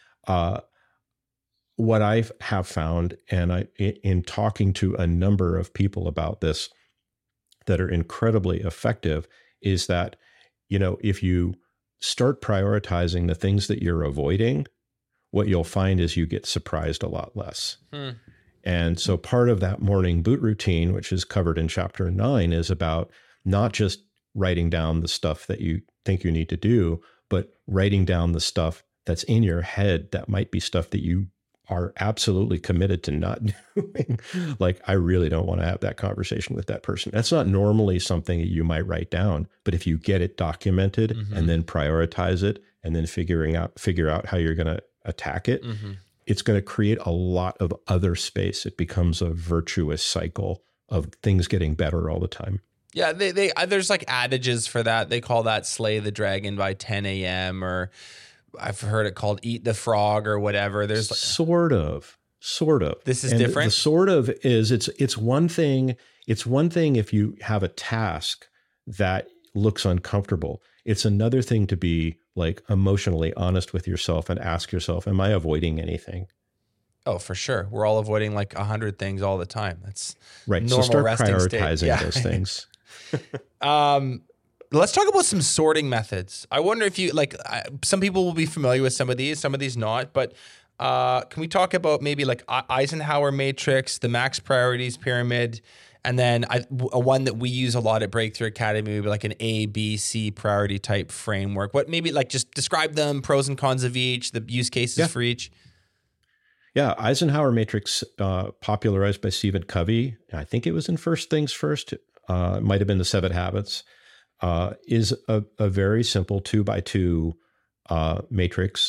What I have found, and in talking to a number of people about this that are incredibly effective, is that, if you start prioritizing the things that you're avoiding, what you'll find is you get surprised a lot less. And so part of that morning boot routine, which is covered in chapter 9, is about not just writing down the stuff that you think you need to do, but writing down the stuff that's in your head that might be stuff that you are absolutely committed to not doing. Like, I really don't want to have that conversation with that person. That's not normally something that you might write down, but if you get it documented and then prioritize it and then figure out how you're going to attack it, it's going to create a lot of other space. It becomes a virtuous cycle of things getting better all the time. Yeah, there's like adages for that. They call that slay the dragon by 10 a.m. or I've heard it called eat the frog or whatever. There's like, sort of. This is and different. The sort of is it's one thing. It's one thing if you have a task that looks uncomfortable. It's another thing to be like emotionally honest with yourself and ask yourself, am I avoiding anything? Oh, for sure. We're all avoiding like 100 things all the time. That's right. Normal so start resting prioritizing state. those things. Let's talk about some sorting methods. I wonder if you some people will be familiar with some of these not, but can we talk about maybe like Eisenhower matrix, the max priorities pyramid, and then one that we use a lot at Breakthrough Academy, maybe like an A, B, C priority type framework. What maybe like just describe them, pros and cons of each, the use cases for each. Yeah, Eisenhower matrix, popularized by Stephen Covey. I think it was in First Things First. It might have been the 7 Habits. Is a very simple 2x2 matrix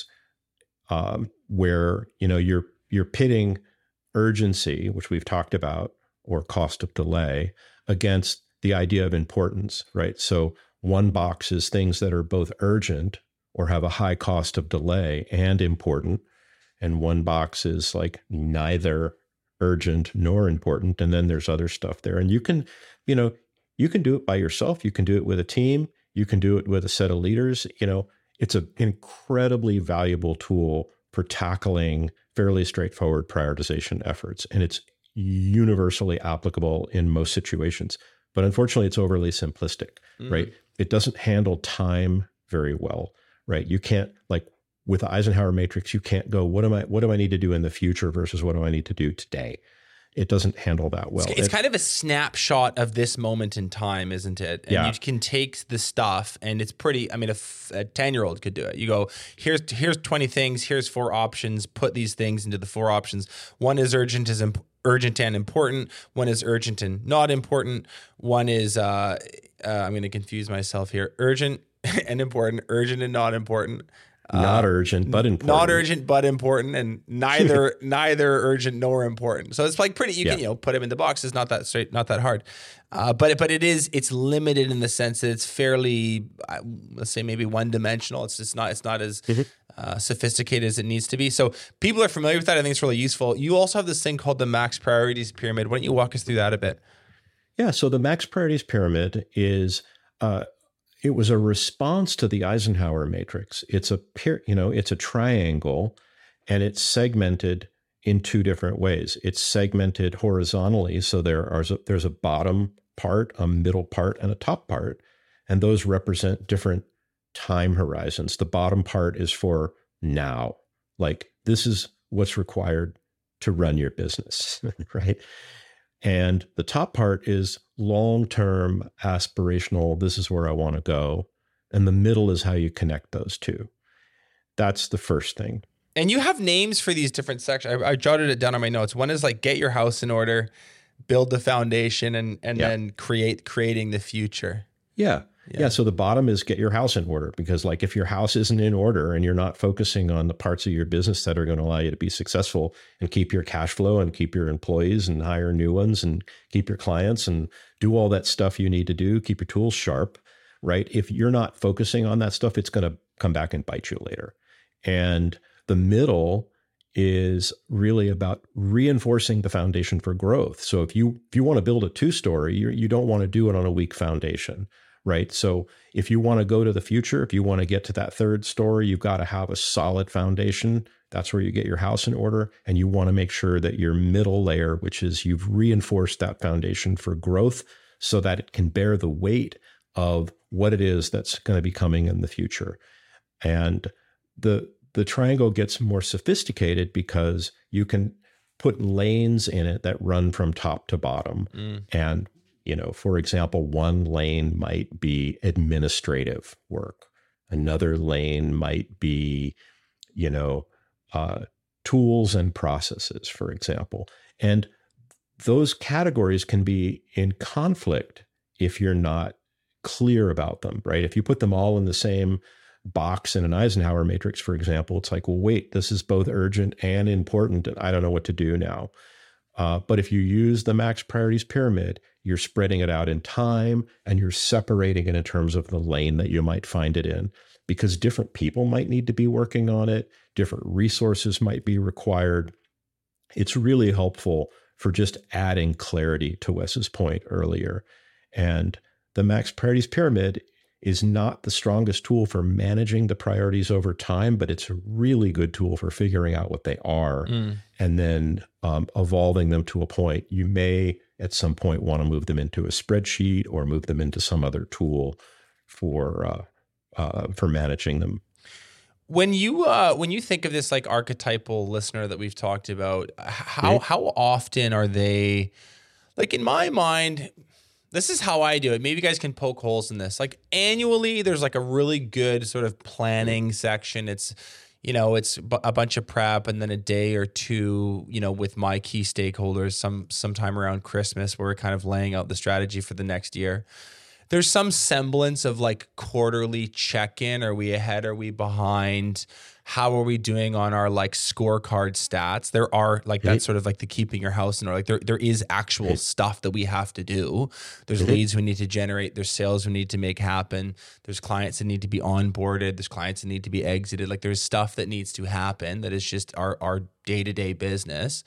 where you're pitting urgency, which we've talked about, or cost of delay, against the idea of importance, right? So one box is things that are both urgent or have a high cost of delay and important, and one box is like neither urgent nor important, and then there's other stuff there. And you can do it by yourself. You can do it with a team. You can do it with a set of leaders. It's an incredibly valuable tool for tackling fairly straightforward prioritization efforts. And it's universally applicable in most situations. But unfortunately, it's overly simplistic, right? It doesn't handle time very well, right? You can't, like with the Eisenhower matrix, you can't go, what do I need to do in the future versus what do I need to do today? It doesn't handle that well. It's kind of a snapshot of this moment in time, isn't it? And you can take the stuff and it's pretty, I mean, a 10-year-old could do it. You go, here's 20 things, here's 4 options, put these things into the 4 options. One is urgent and important. One is urgent and not important. One is, I'm going to confuse myself here, urgent and important, urgent and not important. Not urgent, but important. Not urgent, but important, and neither urgent nor important. So it's like pretty. You can put them in the boxes. Not that straight, not that hard. But it's limited in the sense that it's fairly, let's say maybe one dimensional. It's not as sophisticated as it needs to be. So people are familiar with that. I think it's really useful. You also have this thing called the Max Priorities Pyramid. Why don't you walk us through that a bit? Yeah. So the Max Priorities Pyramid is. It was a response to the Eisenhower matrix. It's a triangle, and it's segmented in two different ways. It's segmented horizontally, so there's a bottom part, a middle part, and a top part, and those represent different time horizons. The bottom part is for now, like this is what's required to run your business, right? And the top part is long-term, aspirational, this is where I want to go. And the middle is how you connect those two. That's the first thing. And you have names for these different sections. I jotted it down on my notes. One is like get your house in order, build the foundation, and then creating the future. Yeah. So the bottom is get your house in order, because like if your house isn't in order and you're not focusing on the parts of your business that are going to allow you to be successful and keep your cash flow and keep your employees and hire new ones and keep your clients and do all that stuff you need to do, keep your tools sharp, right? If you're not focusing on that stuff, it's going to come back and bite you later. And the middle is really about reinforcing the foundation for growth. So if you want to build a 2-story, you don't want to do it on a weak foundation. Right. So if you want to go to the future, if you want to get to that 3rd story, you've got to have a solid foundation. That's where you get your house in order. And you want to make sure that your middle layer, which is you've reinforced that foundation for growth so that it can bear the weight of what it is that's going to be coming in the future. And the triangle gets more sophisticated because you can put lanes in it that run from top to bottom. And for example, one lane might be administrative work. Another lane might be, tools and processes, for example. And those categories can be in conflict if you're not clear about them, right? If you put them all in the same box in an Eisenhower matrix, for example, it's like, well, wait, this is both urgent and important, and I don't know what to do now. But if you use the Max Priorities Pyramid, you're spreading it out in time and you're separating it in terms of the lane that you might find it in, because different people might need to be working on it. Different resources might be required. It's really helpful for just adding clarity to Wes's point earlier. And the Max Priorities Pyramid is not the strongest tool for managing the priorities over time, but it's a really good tool for figuring out what they are and then evolving them to a point. You may at some point want to move them into a spreadsheet or move them into some other tool for managing them. When you think of this like archetypal listener that we've talked about, how often are they, like in my mind, this is how I do it. Maybe you guys can poke holes in this. Like annually, there's like a really good sort of planning section. It's, it's a bunch of prep and then a day or two, with my key stakeholders sometime around Christmas where we're kind of laying out the strategy for the next year. There's some semblance of like quarterly check-in. Are we ahead? Are we behind? How are we doing on our like scorecard stats? There are like that's sort of like the keeping your house in order. Like there is actual stuff that we have to do. There's leads we need to generate. There's sales we need to make happen. There's clients that need to be onboarded. There's clients that need to be exited. Like there's stuff that needs to happen that is just our day-to-day business.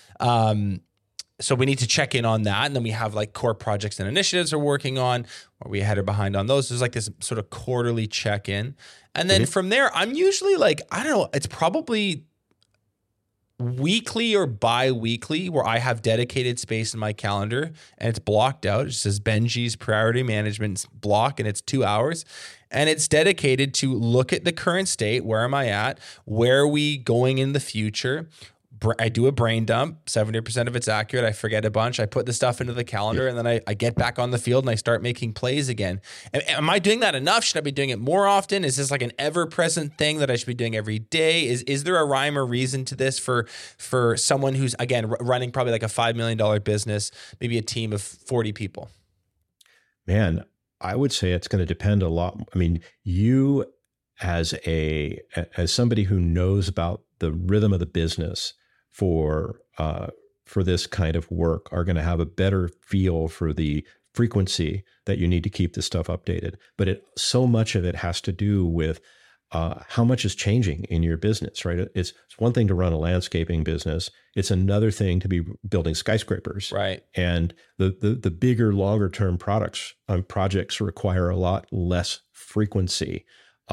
So we need to check in on that. And then we have like core projects and initiatives we're working on. Are we ahead or behind on those? There's like this sort of quarterly check-in. And then from there, I'm usually like, I don't know, it's probably weekly or bi-weekly where I have dedicated space in my calendar and it's blocked out. It says Benji's priority management block and it's 2 hours. And it's dedicated to look at the current state. Where am I at? Where are we going in the future? I do a brain dump. 70% of it's accurate. I forget a bunch. I put the stuff into the calendar and then I get back on the field and I start making plays again. Am I doing that enough? Should I be doing it more often? Is this like an ever-present thing that I should be doing every day? Is there a rhyme or reason to this for someone who's, again, running probably like a $5 million business, maybe a team of 40 people? Man, I would say it's going to depend a lot. I mean, you as somebody who knows about the rhythm of the business for this kind of work are going to have a better feel for the frequency that you need to keep this stuff updated. But so much of it has to do with how much is changing in your business, right? It's one thing to run a landscaping business. It's another thing to be building skyscrapers. Right. And the bigger, longer term projects require a lot less frequency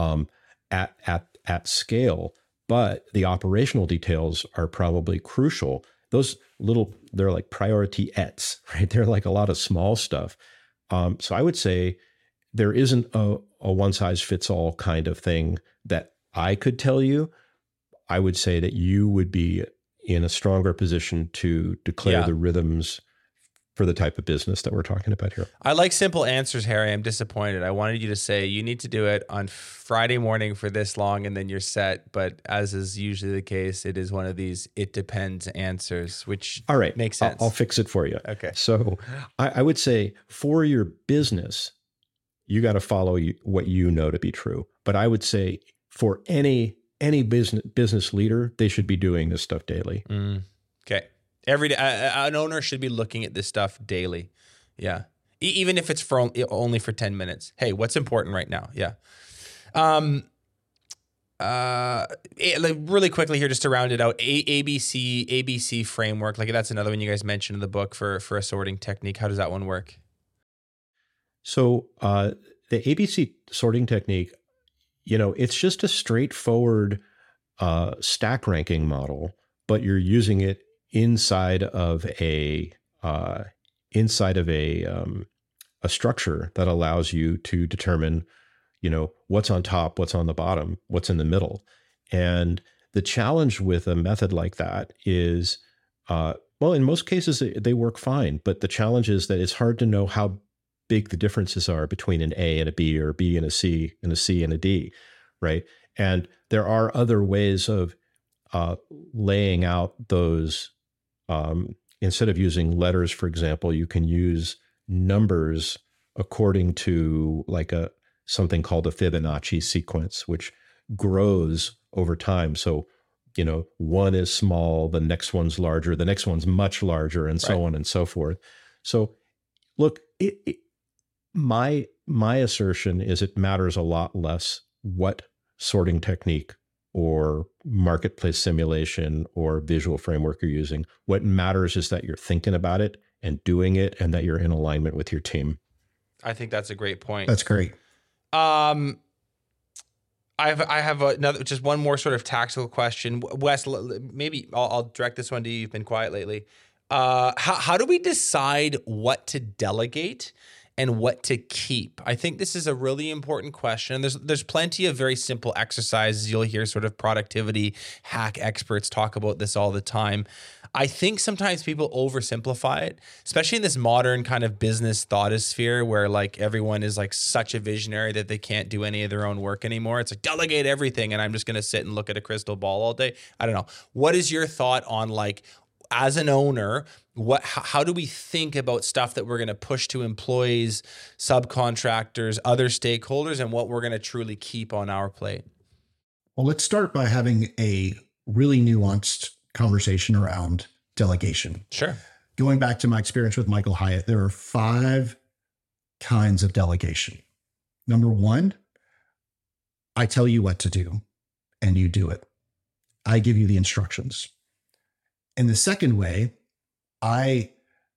at scale, but the operational details are probably crucial. Those they're like priority-ettes, right? They're like a lot of small stuff. So I would say there isn't a one-size-fits-all kind of thing that I could tell you. I would say that you would be in a stronger position to declare the rhythms for the type of business that we're talking about here. I like simple answers, Harry. I'm disappointed. I wanted you to say you need to do it on Friday morning for this long and then you're set. But as is usually the case, it is one of these it depends answers, which all right, makes sense. I'll fix it for you. Okay. So I would say for your business, you got to follow what you know to be true. But I would say for any business leader, they should be doing this stuff daily. Okay. Every day, an owner should be looking at this stuff daily. Yeah. Even if it's for only for 10 minutes. Hey, what's important right now? Yeah. Really quickly here, just to round it out, ABC framework. Like that's another one you guys mentioned in the book for a sorting technique. How does that one work? So the ABC sorting technique, it's just a straightforward stack ranking model, but you're using it inside of a structure that allows you to determine, what's on top, what's on the bottom, what's in the middle. And the challenge with a method like that is, in most cases they work fine, but the challenge is that it's hard to know how big the differences are between an A and a B, or a B and a C, and a C and a D, right? And there are other ways of laying out those. Instead of using letters, for example, you can use numbers according to like something called a Fibonacci sequence, which grows over time. So, one is small, the next one's larger, the next one's much larger, and so on and so forth. So look, my assertion is it matters a lot less what sorting technique or marketplace simulation or visual framework you're using. What matters is that you're thinking about it and doing it, and that you're in alignment with your team. I think that's a great point. That's great. I have another, just one more sort of tactical question. Wes, maybe I'll direct this one to you. You've been quiet lately. How do we decide what to delegate and what to keep? I think this is a really important question. There's plenty of very simple exercises. You'll hear sort of productivity hack experts talk about this all the time. I think sometimes people oversimplify it, especially in this modern kind of business thoughtosphere where like everyone is like such a visionary that they can't do any of their own work anymore. It's like delegate everything and I'm just going to sit and look at a crystal ball all day. I don't know. What is your thought on like, as an owner, how do we think about stuff that we're going to push to employees, subcontractors, other stakeholders, and what we're going to truly keep on our plate? Well, let's start by having a really nuanced conversation around delegation. Sure. Going back to my experience with Michael Hyatt, there are 5 kinds of delegation. Number 1, I tell you what to do and you do it. I give you the instructions. In the second way, I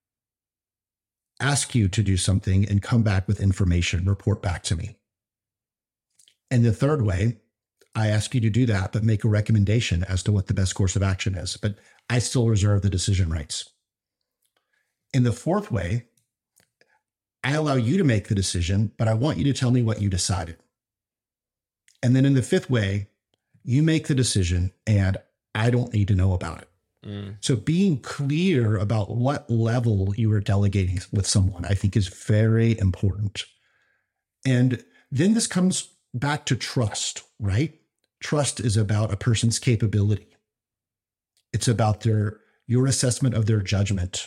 ask you to do something and come back with information, report back to me. And the third way, I ask you to do that, but make a recommendation as to what the best course of action is. But I still reserve the decision rights. In the fourth way, I allow you to make the decision, but I want you to tell me what you decided. And then in the fifth way, you make the decision and I don't need to know about it. So being clear about what level you are delegating with someone, I think is very important. And then this comes back to trust, right? Trust is about a person's capability. It's about your assessment of their judgment.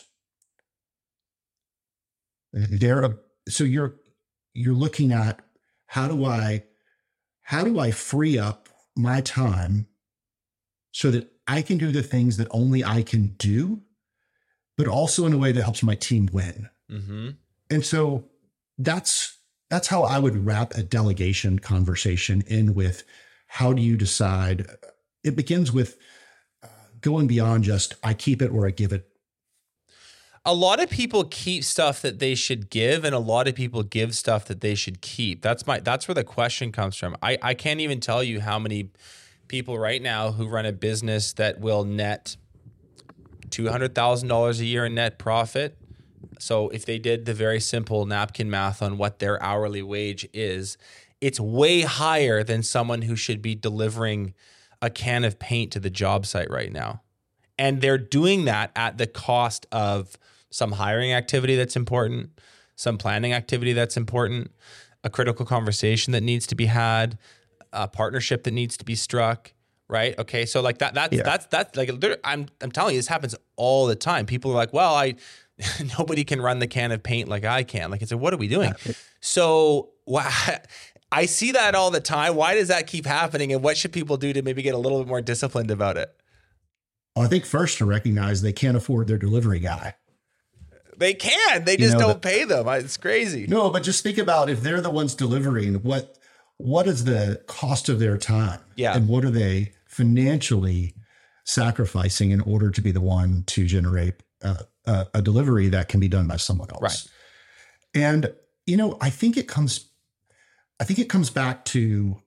So you're looking at how do I how do I free up my time so that I can do the things that only I can do, but also in a way that helps my team win? Mm-hmm. And so that's how I would wrap a delegation conversation in with, how do you decide? It begins with going beyond just I keep it or I give it. A lot of people keep stuff that they should give, and a lot of people give stuff that they should keep. That's where the question comes from. I can't even tell you how many people right now who run a business that will net $200,000 a year in net profit. So if they did the very simple napkin math on what their hourly wage is, it's way higher than someone who should be delivering a can of paint to the job site right now. And they're doing that at the cost of some hiring activity that's important, some planning activity that's important, a critical conversation that needs to be had, a partnership that needs to be struck, right? Okay, so like that's like, I'm telling you, this happens all the time. People are like, well, nobody can run the can of paint like I can. Like, it's like, what are we doing? So I see that all the time. Why does that keep happening? And what should people do to maybe get a little bit more disciplined about it? Well, I think first to recognize they can't afford their delivery guy. They can. They just don't pay them. It's crazy. No, but just think about, if they're the ones delivering, what is the cost of their time? Yeah. And what are they financially sacrificing in order to be the one to generate a delivery that can be done by someone else? Right. And, I think it comes back to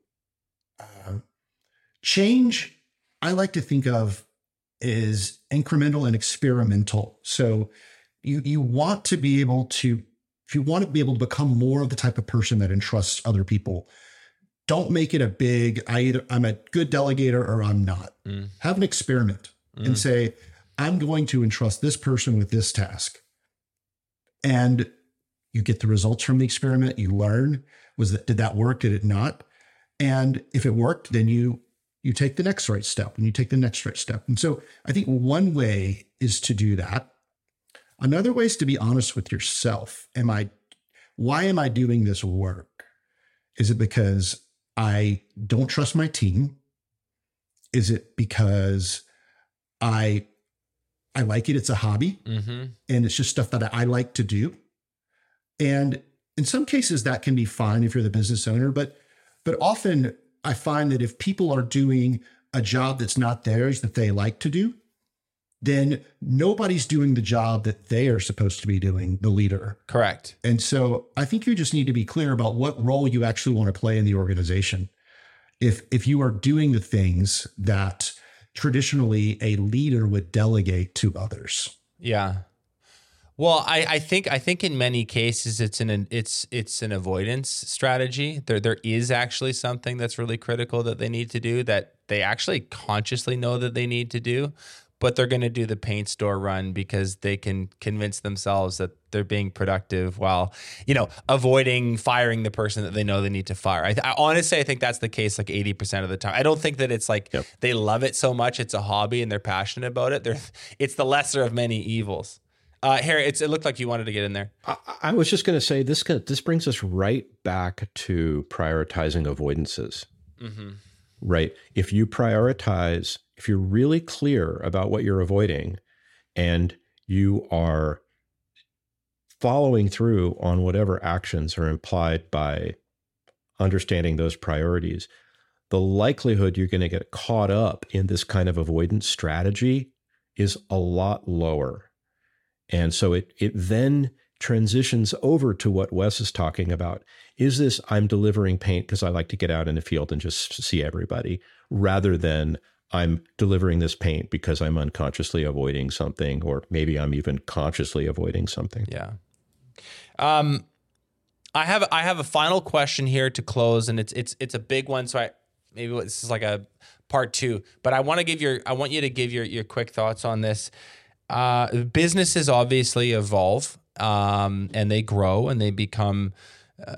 change. I like to think of is incremental and experimental. So you want to be able to, if you want to be able to become more of the type of person that entrusts other people, don't make it a big, I'm a good delegator or I'm not. Have an experiment and say, I'm going to entrust this person with this task. And you get the results from the experiment. You learn, did that work? Did it not? And if it worked, then you take the next right step and you take the next right step. And so I think one way is to do that. Another way is to be honest with yourself. Why am I doing this work? Is it because I don't trust my team? Is it because I like it? It's a hobby, and it's just stuff that I like to do. And in some cases that can be fine if you're the business owner, but often I find that if people are doing a job that's not theirs, that they like to do, then nobody's doing the job that they are supposed to be doing, the leader. Correct. And so I think you just need to be clear about what role you actually want to play in the organization. If you are doing the things that traditionally a leader would delegate to others. Yeah. Well, I think in many cases it's an avoidance strategy. There is actually something that's really critical that they need to do that they actually consciously know that they need to do, but they're going to do the paint store run because they can convince themselves that they're being productive while, avoiding firing the person that they know they need to fire. I honestly think that's the case like 80% of the time. I don't think that it's like they love it so much, it's a hobby and they're passionate about it. It's the lesser of many evils. Harry, it looked like you wanted to get in there. I was just going to say this brings us right back to prioritizing avoidances. Mm-hmm. Right. If you're really clear about what you're avoiding and you are following through on whatever actions are implied by understanding those priorities, the likelihood you're going to get caught up in this kind of avoidance strategy is a lot lower. And so it then transitions over to what Wes is talking about. Is this, I'm delivering paint because I like to get out in the field and just see everybody, rather than I'm delivering this paint because I'm unconsciously avoiding something, or maybe I'm even consciously avoiding something. Yeah. I have a final question here to close, and it's a big one. So maybe this is like a part 2, but I want you to give your quick thoughts on this. Businesses obviously evolve, and they grow and they become,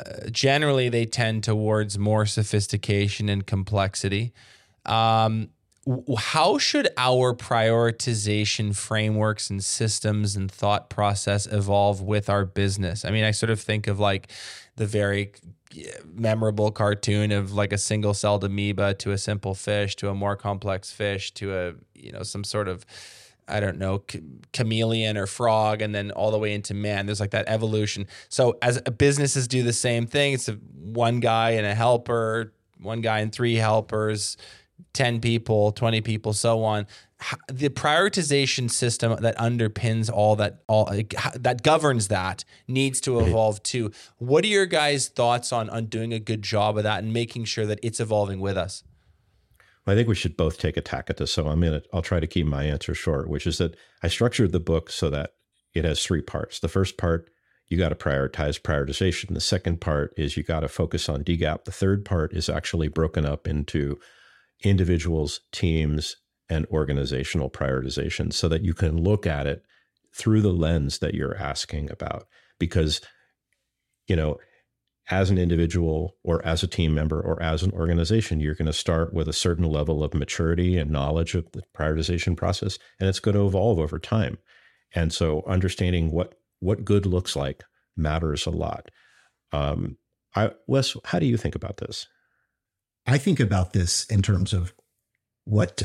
generally they tend towards more sophistication and complexity. How should our prioritization frameworks and systems and thought process evolve with our business? I mean, I sort of think of like the very memorable cartoon of like a single-celled amoeba to a simple fish to a more complex fish to a, some sort of, I don't know, chameleon or frog, and then all the way into man. There's like that evolution. So as businesses do the same thing, it's one guy and a helper, one guy and 3 helpers, 10 people, 20 people, so on. The prioritization system that underpins that governs that needs to evolve too. What are your guys' thoughts on doing a good job of that and making sure that it's evolving with us? I think we should both take a tack at this. So I'll try to keep my answer short, which is that I structured the book so that it has 3 parts. The first part, you got to prioritize prioritization. The second part is you got to focus on DGAP. The third part is actually broken up into individuals, teams, and organizational prioritization so that you can look at it through the lens that you're asking about. Because, as an individual or as a team member or as an organization, you're going to start with a certain level of maturity and knowledge of the prioritization process, and it's going to evolve over time. And so understanding what good looks like matters a lot. Wes, how do you think about this? I think about this in terms of what,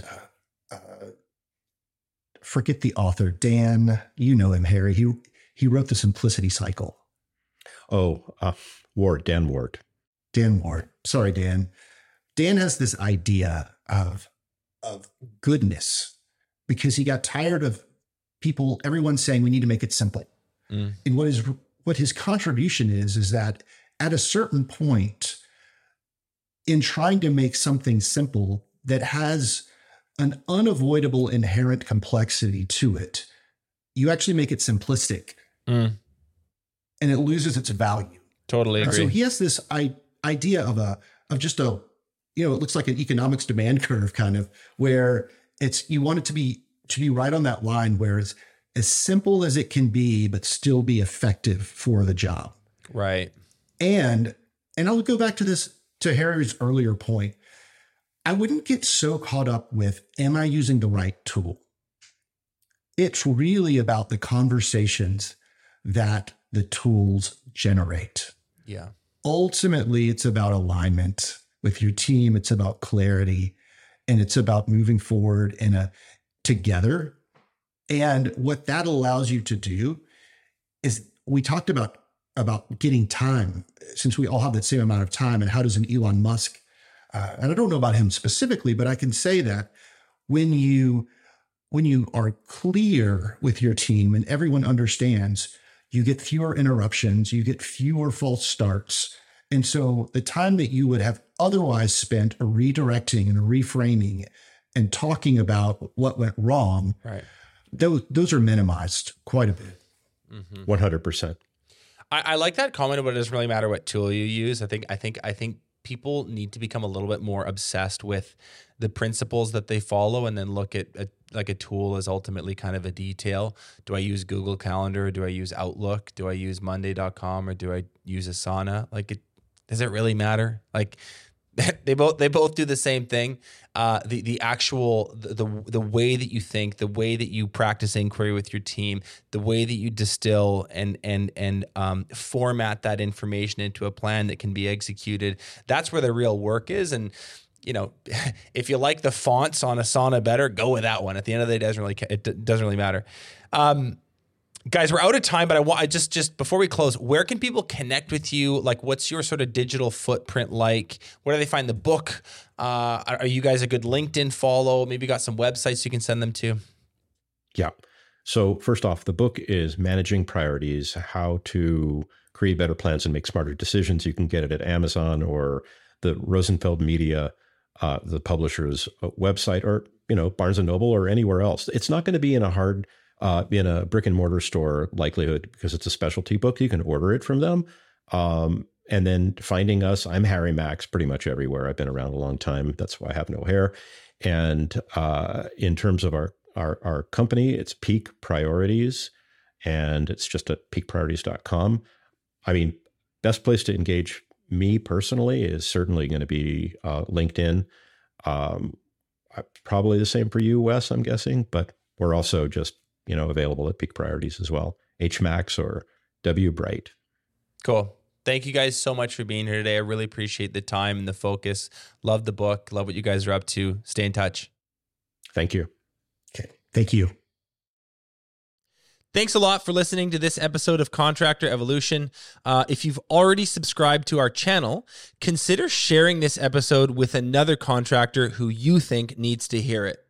forget the author, Dan, you know him, Harry. He wrote The Simplicity Cycle. Dan Ward. Dan Ward. Sorry, Dan. Dan has this idea of goodness because he got tired of everyone saying we need to make it simple. And what his contribution is that at a certain point, in trying to make something simple that has an unavoidable inherent complexity to it, you actually make it simplistic and it loses its value. Totally agree. And so he has this idea of it looks like an economics demand curve kind of where you want it to be right on that line where it's as simple as it can be, but still be effective for the job. Right. And I'll go back to Harry's earlier point. I wouldn't get so caught up with, am I using the right tool? It's really about the conversations that the tools generate. Yeah. Ultimately, it's about alignment with your team. It's about clarity, and it's about moving forward together. And what that allows you to do is, we talked about getting time, since we all have that same amount of time, and how does an Elon Musk, and I don't know about him specifically, but I can say that when you are clear with your team and everyone understands, you get fewer interruptions, you get fewer false starts. And so the time that you would have otherwise spent redirecting and reframing and talking about what went wrong, right, those are minimized quite a bit. 100%. I like that comment about it doesn't really matter what tool you use. I think people need to become a little bit more obsessed with the principles that they follow, and then look at like a tool as ultimately kind of a detail. Do I use Google Calendar? Do I use Outlook? Do I use Monday.com, or do I use Asana? Does it really matter? Like they both do the same thing. The way that you think, the way that you practice inquiry with your team, the way that you distill and format that information into a plan that can be executed. That's where the real work is. And if you like the fonts on Asana better, go with that one. At the end of the day, it doesn't really matter. Guys, we're out of time, but I just before we close, where can people connect with you? Like, what's your sort of digital footprint like? Where do they find the book? Are you guys a good LinkedIn follow? Maybe you got some websites you can send them to? Yeah. So first off, the book is Managing Priorities, How to Create Better Plans and Make Smarter Decisions. You can get it at Amazon or the Rosenfeld Media, the publisher's website, or, Barnes & Noble or anywhere else. It's not going to be in a brick and mortar store likelihood, because it's a specialty book. You can order it from them. And then finding us, I'm Harry Max pretty much everywhere. I've been around a long time. That's why I have no hair. And in terms of our company, it's Peak Priorities, and it's just at peakpriorities.com. I mean, best place to engage me personally is certainly going to be LinkedIn. Probably the same for you, Wes, I'm guessing, but we're also just, available at Peak Priorities as well. HMax or WBright. Cool. Thank you guys so much for being here today. I really appreciate the time and the focus. Love the book. Love what you guys are up to. Stay in touch. Thank you. Okay. Thank you. Thanks a lot for listening to this episode of Contractor Evolution. If you've already subscribed to our channel, consider sharing this episode with another contractor who you think needs to hear it.